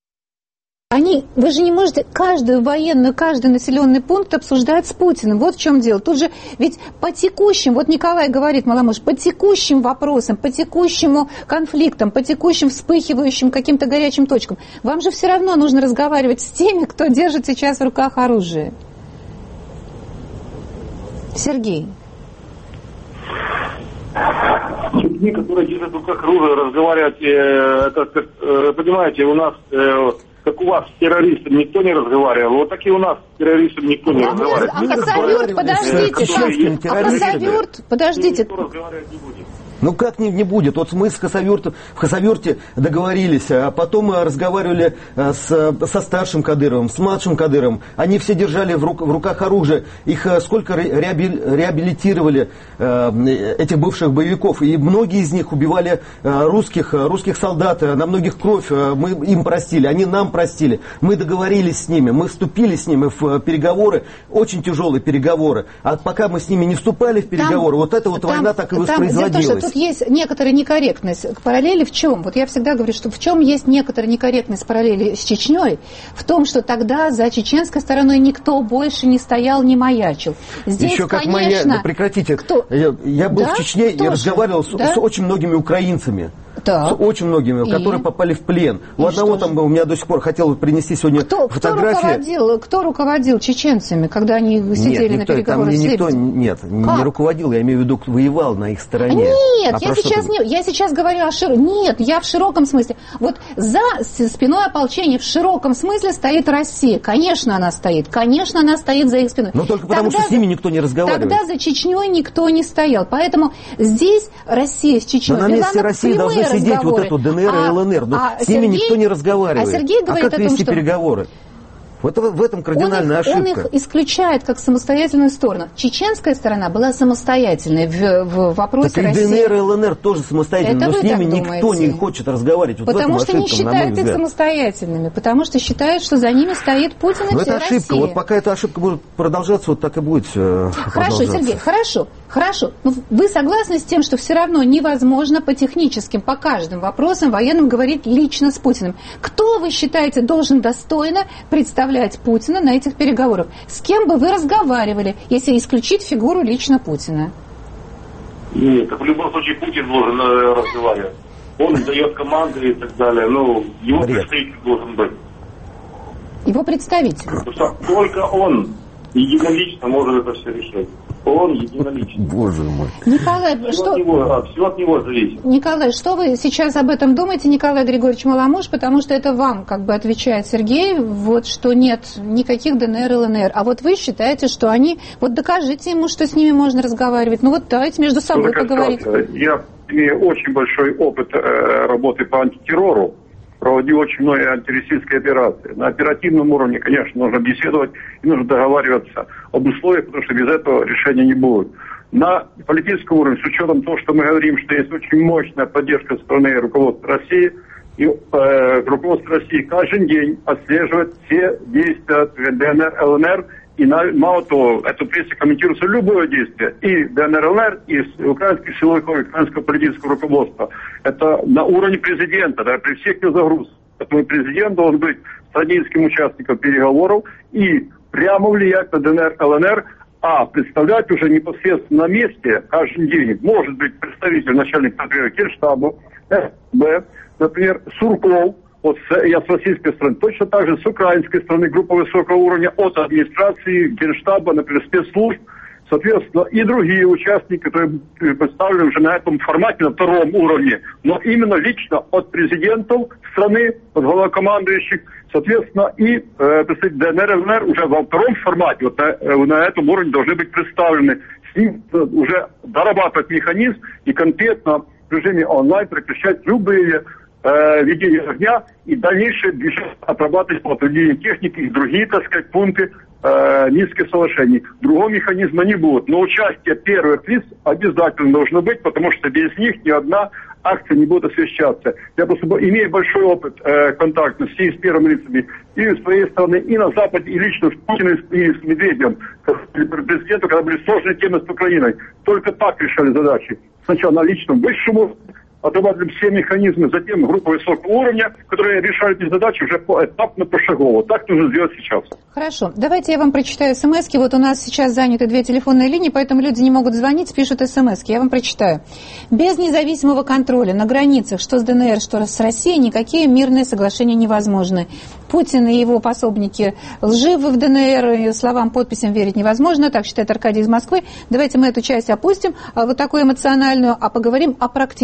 Они, вы же не можете каждую военную, каждый населенный пункт обсуждать с Путиным. Вот в чем дело. Тут же ведь по текущим, вот Николай говорит, Маламуш, по текущим вопросам, по текущему конфликтам, по текущим вспыхивающим каким-то горячим точкам, вам же все равно нужно разговаривать с теми, кто держит сейчас в руках оружие. Сергей. С людьми, которые держат в руках оружие, разговаривать, э, это, э, понимаете, у нас... Э, как у вас с террористом никто не разговаривал, вот так и у нас с террористом никто не а разговаривает. А Хасавюрт, подождите, а Хасавюрт, подождите. Никто разговаривать не будет. Ну как не, не будет? Вот мы с Хасавюртом, в Хасавюрте договорились, а потом мы разговаривали с, со старшим Кадыровым, с младшим Кадыровым. Они все держали в, рук, в руках оружие. Их сколько реабилитировали этих бывших боевиков. И многие из них убивали русских, русских солдат. На многих кровь мы им простили, они нам простили. Мы договорились с ними, мы вступили с ними в переговоры, очень тяжелые переговоры. А пока мы с ними не вступали в переговоры, там, вот эта вот там, война так и воспроизводилась. Там, тут есть некоторая некорректность. Параллели в чем? Вот я всегда говорю, что в чем есть некоторая некорректность параллели с Чечней? В том, что тогда за чеченской стороной никто больше не стоял, не маячил. Здесь, еще как конечно, мая... да, прекратите. Кто? Я, я был да? в Чечне Кто и же? разговаривал с, да? с очень многими украинцами. Да. С очень многими, и? которые попали в плен. И у одного там же? был, у меня до сих пор хотел принести сегодня кто, фотографии. Кто руководил, кто руководил чеченцами, когда они сидели нет, на никто, переговорах там с никто, Лебедевым? Нет, как? не руководил, я имею в виду, воевал на их стороне. Нет, а я, сейчас не, я сейчас говорю о широком... Нет, я в широком смысле. Вот за спиной ополчения в широком смысле стоит Россия. Конечно, она стоит. Конечно, она стоит за их спиной. Но только потому, тогда, что с ними никто не разговаривает. Тогда за Чечней никто не стоял. Поэтому здесь Россия с Чечней... Но на месте России должны сидеть вот эту ДНР и ЛНР. Но а с ними Сергей, никто не разговаривает. А Сергей говорит а как о том, вести что... переговоры? Вот в этом кардинальная он их, ошибка. Он их исключает как самостоятельную сторону. Чеченская сторона была самостоятельной в, в вопросе так и России. ДНР и ЛНР тоже самостоятельные, но с ними никто не хочет разговаривать. Вот потому что ошибка, не считают их самостоятельными, потому что считают, что за ними стоит Путин и но вся это ошибка. Россия. Вот пока эта ошибка будет продолжаться, вот так и будет все Хорошо, Сергей, хорошо, хорошо. Но вы согласны с тем, что все равно невозможно по техническим, по каждым вопросам военным говорить лично с Путиным? Кто, вы считаете, должен достойно представлять Путина на этих переговорах? С кем бы вы разговаривали, если исключить фигуру лично Путина? Нет, в любом случае Путин должен э, разговаривать. Он дает команды и так далее. Ну, его Бред. представитель должен быть. Его представитель. Потому что только он единолично может это все решить. Он единолично. Боже мой. Николай, Все, что... от него, а, все от него зависит. Николай, что вы сейчас об этом думаете, Николай Григорьевич Маламуш, потому что это вам как бы отвечает Сергей, вот что нет никаких ДНР и ЛНР, а вот вы считаете, что они, вот докажите ему, что с ними можно разговаривать, ну вот давайте между собой поговорить. Я имею очень большой опыт э, работы по антитеррору, проводил очень многие антироссийские операции. На оперативном уровне, конечно, нужно беседовать и нужно договариваться об условиях, потому что без этого решения не будет. На политическом уровне, с учетом того, что мы говорим, что есть очень мощная поддержка страны и руководства России, и э, руководство России каждый день отслеживает все действия ДНР, ЛНР, и на, мало того, эту прессу комментируется любое действие и ДНР, ЛНР, и украинских силовиков, и украинского политического руководства. Это на уровне президента, да, при всех его загрузках. Поэтому президент должен быть стратегическим участником переговоров и прямо влиять на ДНР, ЛНР, а представлять уже непосредственно на месте каждый день может быть представитель, начальник, например, Генштаба, ФСБ, например, Сурков. Вот я с российской стороны, точно так же с украинской стороны, группа высокого уровня от администрации, Генштаба, например, спецслужб, соответственно, и другие участники, которые представлены уже на этом формате, на втором уровне, но именно лично от президентов страны, от главнокомандующих, соответственно, и э, представители ДНР, ЛНР уже во втором формате, вот на, на этом уровне должны быть представлены. С ним уже дорабатывать механизм и конкретно в режиме онлайн прекращать любые ведение огня и дальнейшее движение отрабатывать по отведению техники и другие, так сказать, пункты э, Минских соглашений. Другого механизма не будет. Но участие первых лиц обязательно должно быть, потому что без них ни одна акция не будет освещаться. Я просто имею большой опыт э, контакта с, с первыми лицами и с своей стороны, и на Западе, и лично с Путиным, и с Медведевым, президентом, когда были сложные темы с Украиной. Только так решали задачи. Сначала на личном высшем уровне, отрабатывали все механизмы, затем группа высокого уровня, которые решают эти задачи уже поэтапно, пошагово. Так нужно сделать сейчас. Хорошо. Давайте я вам прочитаю смс-ки. Вот у нас сейчас заняты две телефонные линии, поэтому люди не могут звонить, пишут смс-ки. Я вам прочитаю. Без независимого контроля на границах, что с ДНР, что с Россией, никакие мирные соглашения невозможны. Путин и его пособники лживы в ДНР, словам, подписям верить невозможно, так считает Аркадий из Москвы. Давайте мы эту часть опустим, вот такую эмоциональную, а поговорим о практической.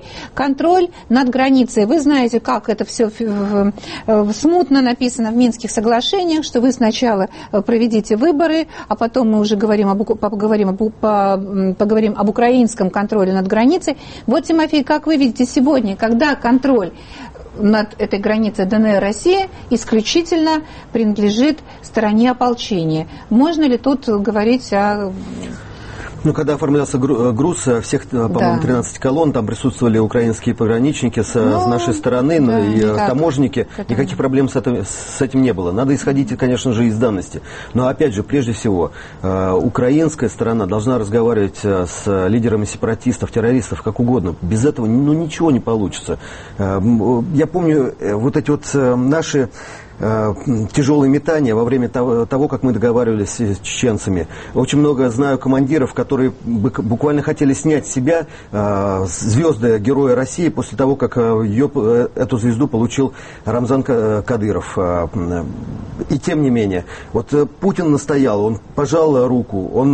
Контроль над границей. Вы знаете, как это все смутно написано в Минских соглашениях, что вы сначала проведите выборы, а потом мы уже говорим об, поговорим, об, поговорим об украинском контроле над границей. Вот, Тимофей, как вы видите сегодня, когда контроль над этой границей ДНР Россия исключительно принадлежит стороне ополчения. Можно ли тут говорить о... Ну, когда оформлялся груз, всех, по-моему, да. тринадцать колонн, там присутствовали украинские пограничники с, ну, с нашей стороны, да, и никак. таможники. Это... Никаких проблем с этим, с этим не было. Надо исходить, конечно же, из данности. Но, опять же, прежде всего, украинская сторона должна разговаривать с лидерами сепаратистов, террористов, как угодно. Без этого ну, ничего не получится. Я помню вот эти вот наши... тяжелые метания во время того, того, как мы договаривались с чеченцами. Очень много знаю командиров, которые буквально хотели снять с себя э, звезды Героя России после того, как ее, эту звезду получил Рамзан Кадыров. И тем не менее, вот Путин настоял, он пожал руку, он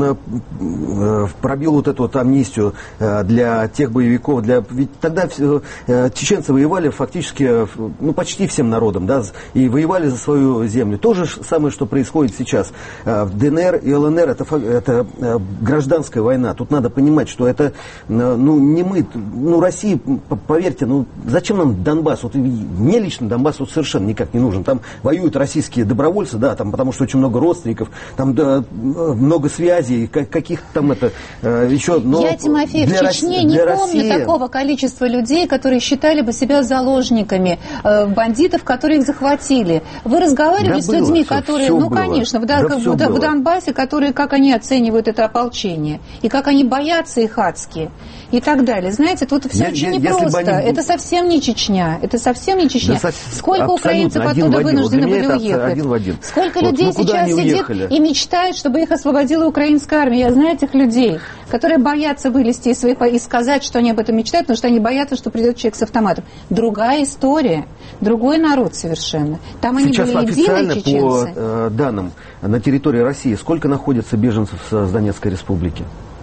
э, пробил вот эту вот амнистию э, для тех боевиков, для... ведь тогда э, чеченцы воевали фактически, ну, почти всем народом, да, и воевали за свою землю. То же самое, что происходит сейчас. В ДНР и ЛНР это, это гражданская война. Тут надо понимать, что это, ну, не мы, ну, России, поверьте, ну, зачем нам Донбасс? Вот мне лично Донбасс вот совершенно никак не нужен. Там воюют российские добровольцы, да, там, потому что очень много родственников, там да, много связей, каких-то там это еще... Но Я, Тимофей, в Чечне России, не помню России... такого количества людей, которые считали бы себя заложниками бандитов, которые их захватили. Вы разговаривали да с людьми, все, которые, все ну, было. конечно, в, да, в, в, в Донбассе, которые, как они оценивают это ополчение, и как они боятся их адски, и так далее. Знаете, тут все я, очень я, непросто. Они... Это совсем не Чечня. Это совсем не Чечня. Да, Сколько украинцев оттуда вынуждены были уехать? Один в один. Сколько вот, людей ну, сейчас сидит уехали? И мечтает, чтобы их освободила украинская армия. Я знаю этих людей, которые боятся вылезти из своих и сказать, что они об этом мечтают, потому что они боятся, что придет человек с автоматом. Другая история. Другой народ совершенно. Там они Сейчас были официально чеченцы. по э, данным на территории России сколько находится беженцев с Донецкой республики?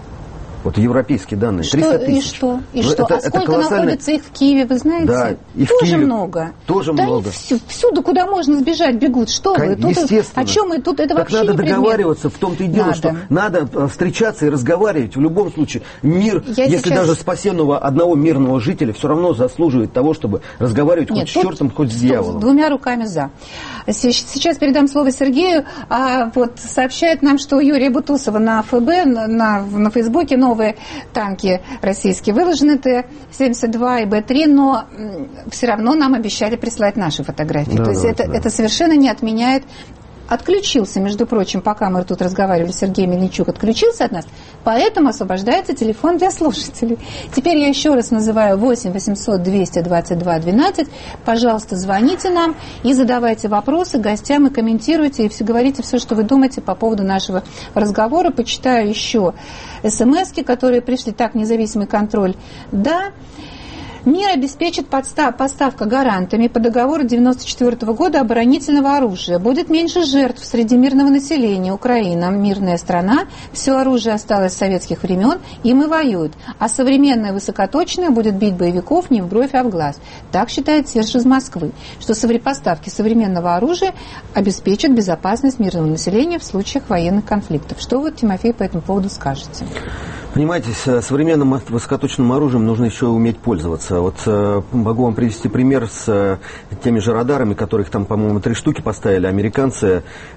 Вот европейские данные. триста тысяч. И что? И что? Это, а сколько колоссальный... находится их в Киеве, вы знаете? Да, и в Тоже Киеве много. Тоже да много. Всю, всюду, куда можно сбежать, бегут. Что вы? Тут, естественно. О чем мы? Тут это так вообще надо не предмет. договариваться, в том-то и дело, надо. что надо встречаться и разговаривать. В любом случае, мир, Я если сейчас... даже спасенного одного мирного жителя, все равно заслуживает того, чтобы разговаривать Нет, хоть с чертом, хоть с дьяволом. Двумя руками за. Сейчас передам слово Сергею. А вот сообщает нам, что у Юрия Бутусова на ФБ, на, на Фейсбуке новые танки российские выложены, Т семьдесят два и Б три, но все равно нам обещали прислать наши фотографии. Да, То есть да, это, да. это совершенно не отменяет. Отключился, между прочим, пока мы тут разговаривали, Сергей Мельничук отключился от нас, поэтому освобождается телефон для слушателей. Теперь я еще раз называю восемь восемьсот двести двадцать два двенадцать. Пожалуйста, звоните нам и задавайте вопросы гостям и комментируйте, и все, говорите все, что вы думаете по поводу нашего разговора. Почитаю еще смски, которые пришли. Так, независимый контроль. Да. Мир обеспечит подстав, поставка гарантами по договору девяносто четвёртого года оборонительного оружия. Будет меньше жертв среди мирного населения. Украина – мирная страна, все оружие осталось с советских времен, им и воюют. А современное высокоточное будет бить боевиков не в бровь, а в глаз. Так считает Серж из Москвы, что поставки современного оружия обеспечат безопасность мирного населения в случаях военных конфликтов. Что вы, Тимофей, по этому поводу скажете? Понимаете, с современным высокоточным оружием нужно еще уметь пользоваться. Вот могу вам привести пример с теми же радарами, которых там, по-моему, три штуки поставили американцы,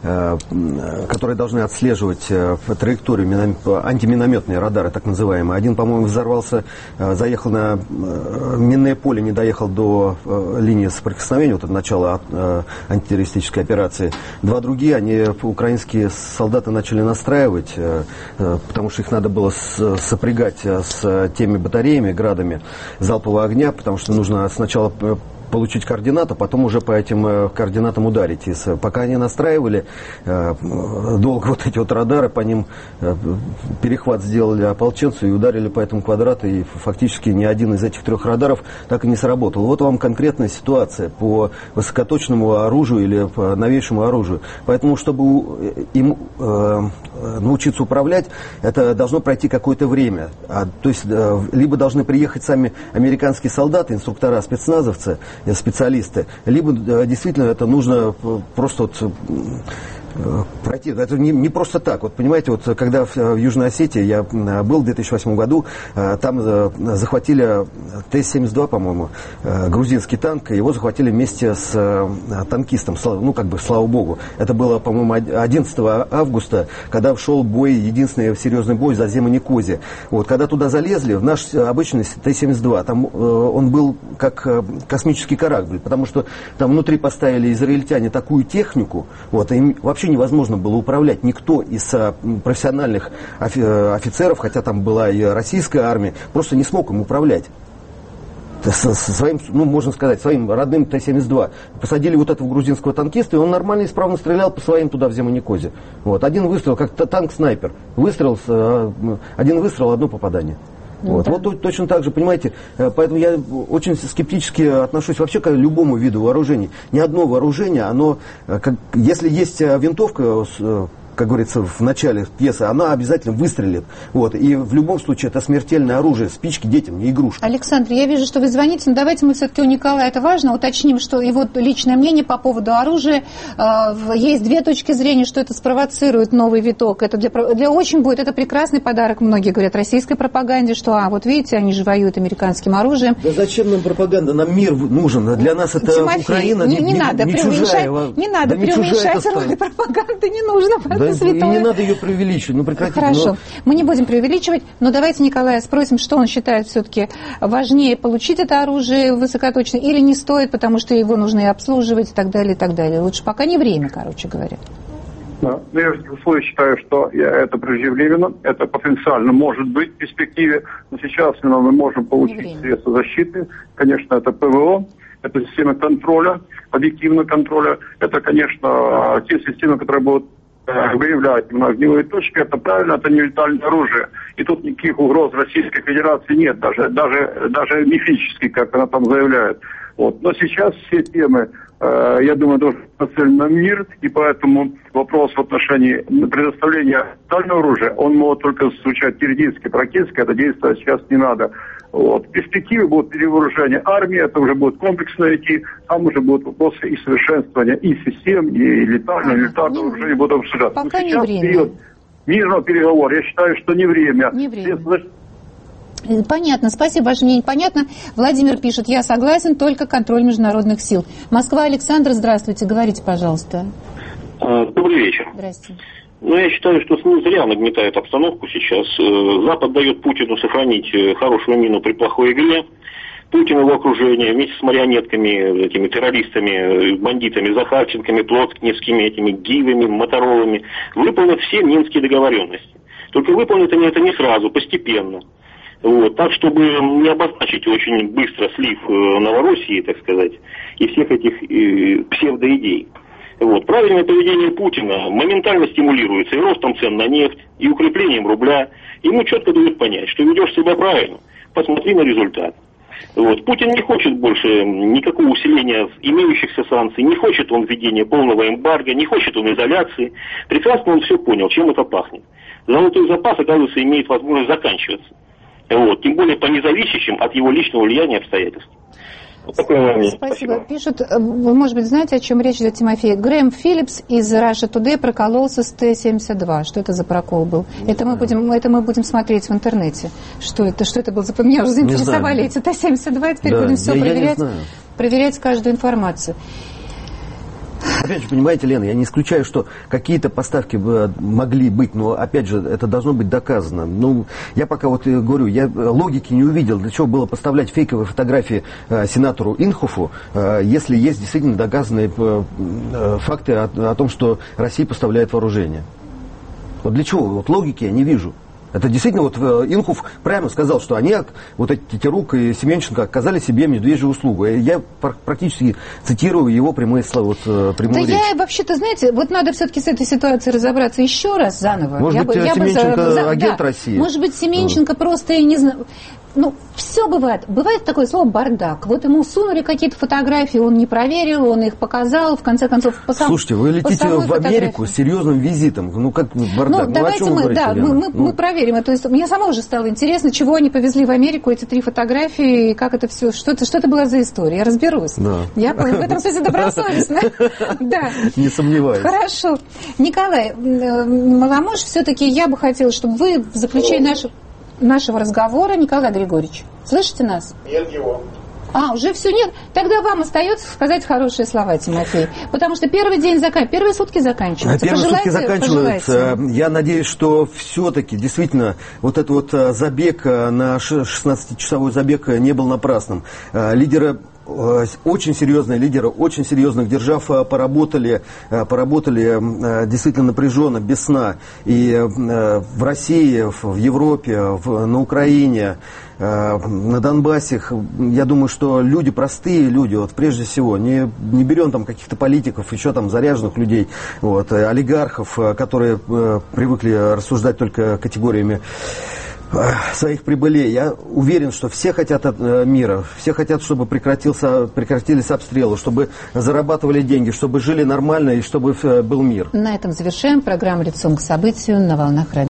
которые должны отслеживать траекторию, антиминометные радары, так называемые. Один, по-моему, взорвался, заехал на минное поле, не доехал до линии соприкосновения, вот это начало антитеррористической операции. Два другие, они, украинские солдаты, начали настраивать, потому что их надо было с сопрягать с теми батареями, градами залпового огня, потому что нужно сначала получить координаты, потом уже по этим координатам ударить. И пока они настраивали долго вот эти вот радары, по ним перехват сделали ополченцу и ударили по этому квадрату, и фактически ни один из этих трех радаров так и не сработал. Вот вам конкретная ситуация по высокоточному оружию или по новейшему оружию. Поэтому, чтобы им научиться управлять, это должно пройти какое-то время. А, то есть либо должны приехать сами американские солдаты, инструктора, спецназовцы, специалисты, либо действительно это нужно просто вот пройти. Это не, не просто так. Вот понимаете, вот когда в, в Южной Осетии я был в две тысячи восьмом году, там захватили Т семьдесят два, по-моему, грузинский танк, его захватили вместе с танкистом, ну как бы слава богу. Это было, по-моему, одиннадцатого августа, когда шел бой, единственный серьезный бой за Земаникозе. Вот, когда туда залезли, в наш обычный Т семьдесят два, там он был как космический корабль, потому что там внутри поставили израильтяне такую технику, вот, им вообще невозможно было управлять. Никто из а, профессиональных офи- офицеров, хотя там была и российская армия, просто не смог им управлять. Со, со своим, ну, можно сказать, своим родным Т семьдесят два. Посадили вот этого грузинского танкиста, и он нормально, исправно стрелял по своим туда в Земаникозе. Вот. Один выстрел, как танк-снайпер. Выстрел, один выстрел, одно попадание. Вот. Да. Вот точно так же, понимаете, поэтому я очень скептически отношусь вообще к любому виду вооружений. Ни одно вооружение, оно, как, если есть винтовка, как говорится в начале пьесы, она обязательно выстрелит. Вот. И в любом случае это смертельное оружие. Спички детям, не игрушки. Александр, я вижу, что вы звоните, но давайте мы все-таки у Николая, это важно, уточним, что его личное мнение по поводу оружия. Есть две точки зрения, что это спровоцирует новый виток. Это для, для очень будет, это прекрасный подарок, многие говорят, российской пропаганде, что, а, вот видите, они же воюют американским оружием. Да зачем нам пропаганда? Нам мир нужен. Для нас это Тимофей, Украина. Не, не, не, надо не преуменьшать, чужая, не надо да преуменьшать роль пропаганды, не нужно. Да, и не надо ее преувеличивать. Ну, прекратите. Хорошо, но... мы не будем преувеличивать, но давайте Николая спросим, что он считает все-таки важнее, получить это оружие высокоточное или не стоит, потому что его нужно и обслуживать и так далее, и так далее. Лучше пока не время, короче говоря. Да. Я в считаю, что это преждевременно, это потенциально может быть в перспективе, но сейчас мы можем получить средства защиты, конечно, это ПВО, это система контроля, объективного контроля, это, конечно, те системы, которые будут выявлять именно огневые точки, это правильно, это не летальное оружие. И тут никаких угроз Российской Федерации нет, даже, даже, даже мифических, как она там заявляет. Вот. Но сейчас все темы, э, я думаю, должны нацелены на мир, и поэтому вопрос в отношении предоставления летального оружия, он может только звучать теоретически, практически, это действовать сейчас не надо. Вот. В перспективе будут перевооружения армии, это уже будет комплексно идти, там уже будут вопросы и совершенствования и систем, и летального, и летального оружия будут обсуждаться. Пока Но сейчас не время. период мирного переговора, я считаю, что не время. Не время. Понятно, спасибо, ваше мнение понятно. Владимир пишет, я согласен, только контроль международных сил. Москва, Александр, здравствуйте, говорите, пожалуйста. Добрый вечер. Здравствуйте. Ну, я считаю, что СМИ зря нагнетают обстановку сейчас. Запад дает Путину сохранить хорошую мину при плохой игре. Путин и его окружение вместе с марионетками, этими террористами, бандитами, Захарченками, Плотскими, этими Гивами, Моторолами, выполнят все минские договоренности. Только выполнят они это не сразу, постепенно. Вот, так, чтобы не обозначить очень быстро слив Новороссии, так сказать, и всех этих э, псевдоидей. Вот. Правильное поведение Путина моментально стимулируется и ростом цен на нефть, и укреплением рубля. Ему четко дают понять, что ведешь себя правильно, посмотри на результат. Вот. Путин не хочет больше никакого усиления имеющихся санкций, не хочет он введения полного эмбарго, не хочет он изоляции. Прекрасно он все понял, чем это пахнет. Золотой запас, оказывается, имеет возможность заканчиваться. Вот. Тем более по независящим от его личного влияния обстоятельствам. Вот такое мнение. Спасибо. Спасибо. Пишут, вы, может быть, знаете, о чем речь идет, Тимофей? Грэм Филлипс из Russia Today прокололся с Т семьдесят два. Что это за прокол был? Это мы, будем, это мы будем смотреть в интернете. Что это, что это было? Меня уже заинтересовали эти Т семьдесят два. Теперь да, будем все я, проверять, я проверять каждую информацию. Опять же, понимаете, Лена, я не исключаю, что какие-то поставки могли быть, но, опять же, это должно быть доказано. Ну, я пока вот говорю, я логики не увидел, для чего было поставлять фейковые фотографии э, сенатору Инхофу, э, если есть действительно доказанные э, факты о, о том, что Россия поставляет вооружение. Вот для чего? Вот логики я не вижу. Это действительно, вот Инхоф прямо сказал, что они, вот эти Тетерук и Семенченко, оказали себе медвежью услугу. Я практически цитирую его прямые слова, вот, прямую да речь. Я вообще-то, знаете, вот надо все-таки с этой ситуацией разобраться еще раз заново. Может я быть, бы, Семенченко я бы, агент да, России? Может быть, Семенченко mm. просто, я не знаю... ну, все бывает. Бывает такое слово «бардак». Вот ему сунули какие-то фотографии, он не проверил, он их показал, в конце концов, по сам, Слушайте, вы летите в Америку с серьезным визитом. Ну, как бардак? Ну, давайте ну, мы, говорите, да, мы, мы, ну. мы проверим. То есть мне сама уже стало интересно, чего они повезли в Америку, эти три фотографии, как это все, что это, что это была за история. Я разберусь. Да. Я в этом смысле добросовестна. Да. Не сомневаюсь. Хорошо. Николай Маломуж, все-таки я бы хотела, чтобы вы в заключении нашего, нашего разговора, Николай Григорьевич, слышите нас? Нет его. А, уже все нет? Тогда вам остается сказать хорошие слова, Тимофей. Потому что первый день заканчивается, первые сутки заканчиваются. Первые пожелайте, сутки заканчиваются. Пожелайте. Я надеюсь, что все-таки действительно вот этот вот забег на шестнадцатичасовой забег не был напрасным. Лидеры очень серьезные лидеры, очень серьезных держав поработали, поработали действительно напряженно, без сна. И в России, в Европе, в, на Украине, на Донбассе, я думаю, что люди, простые люди, вот прежде всего, не, не берем там каких-то политиков, еще там заряженных людей, вот, олигархов, которые привыкли рассуждать только категориями своих прибылей. Я уверен, что все хотят мира, все хотят, чтобы прекратился, прекратились обстрелы, чтобы зарабатывали деньги, чтобы жили нормально и чтобы был мир. На этом завершаем программу «Лицом к событию» на волнах радио.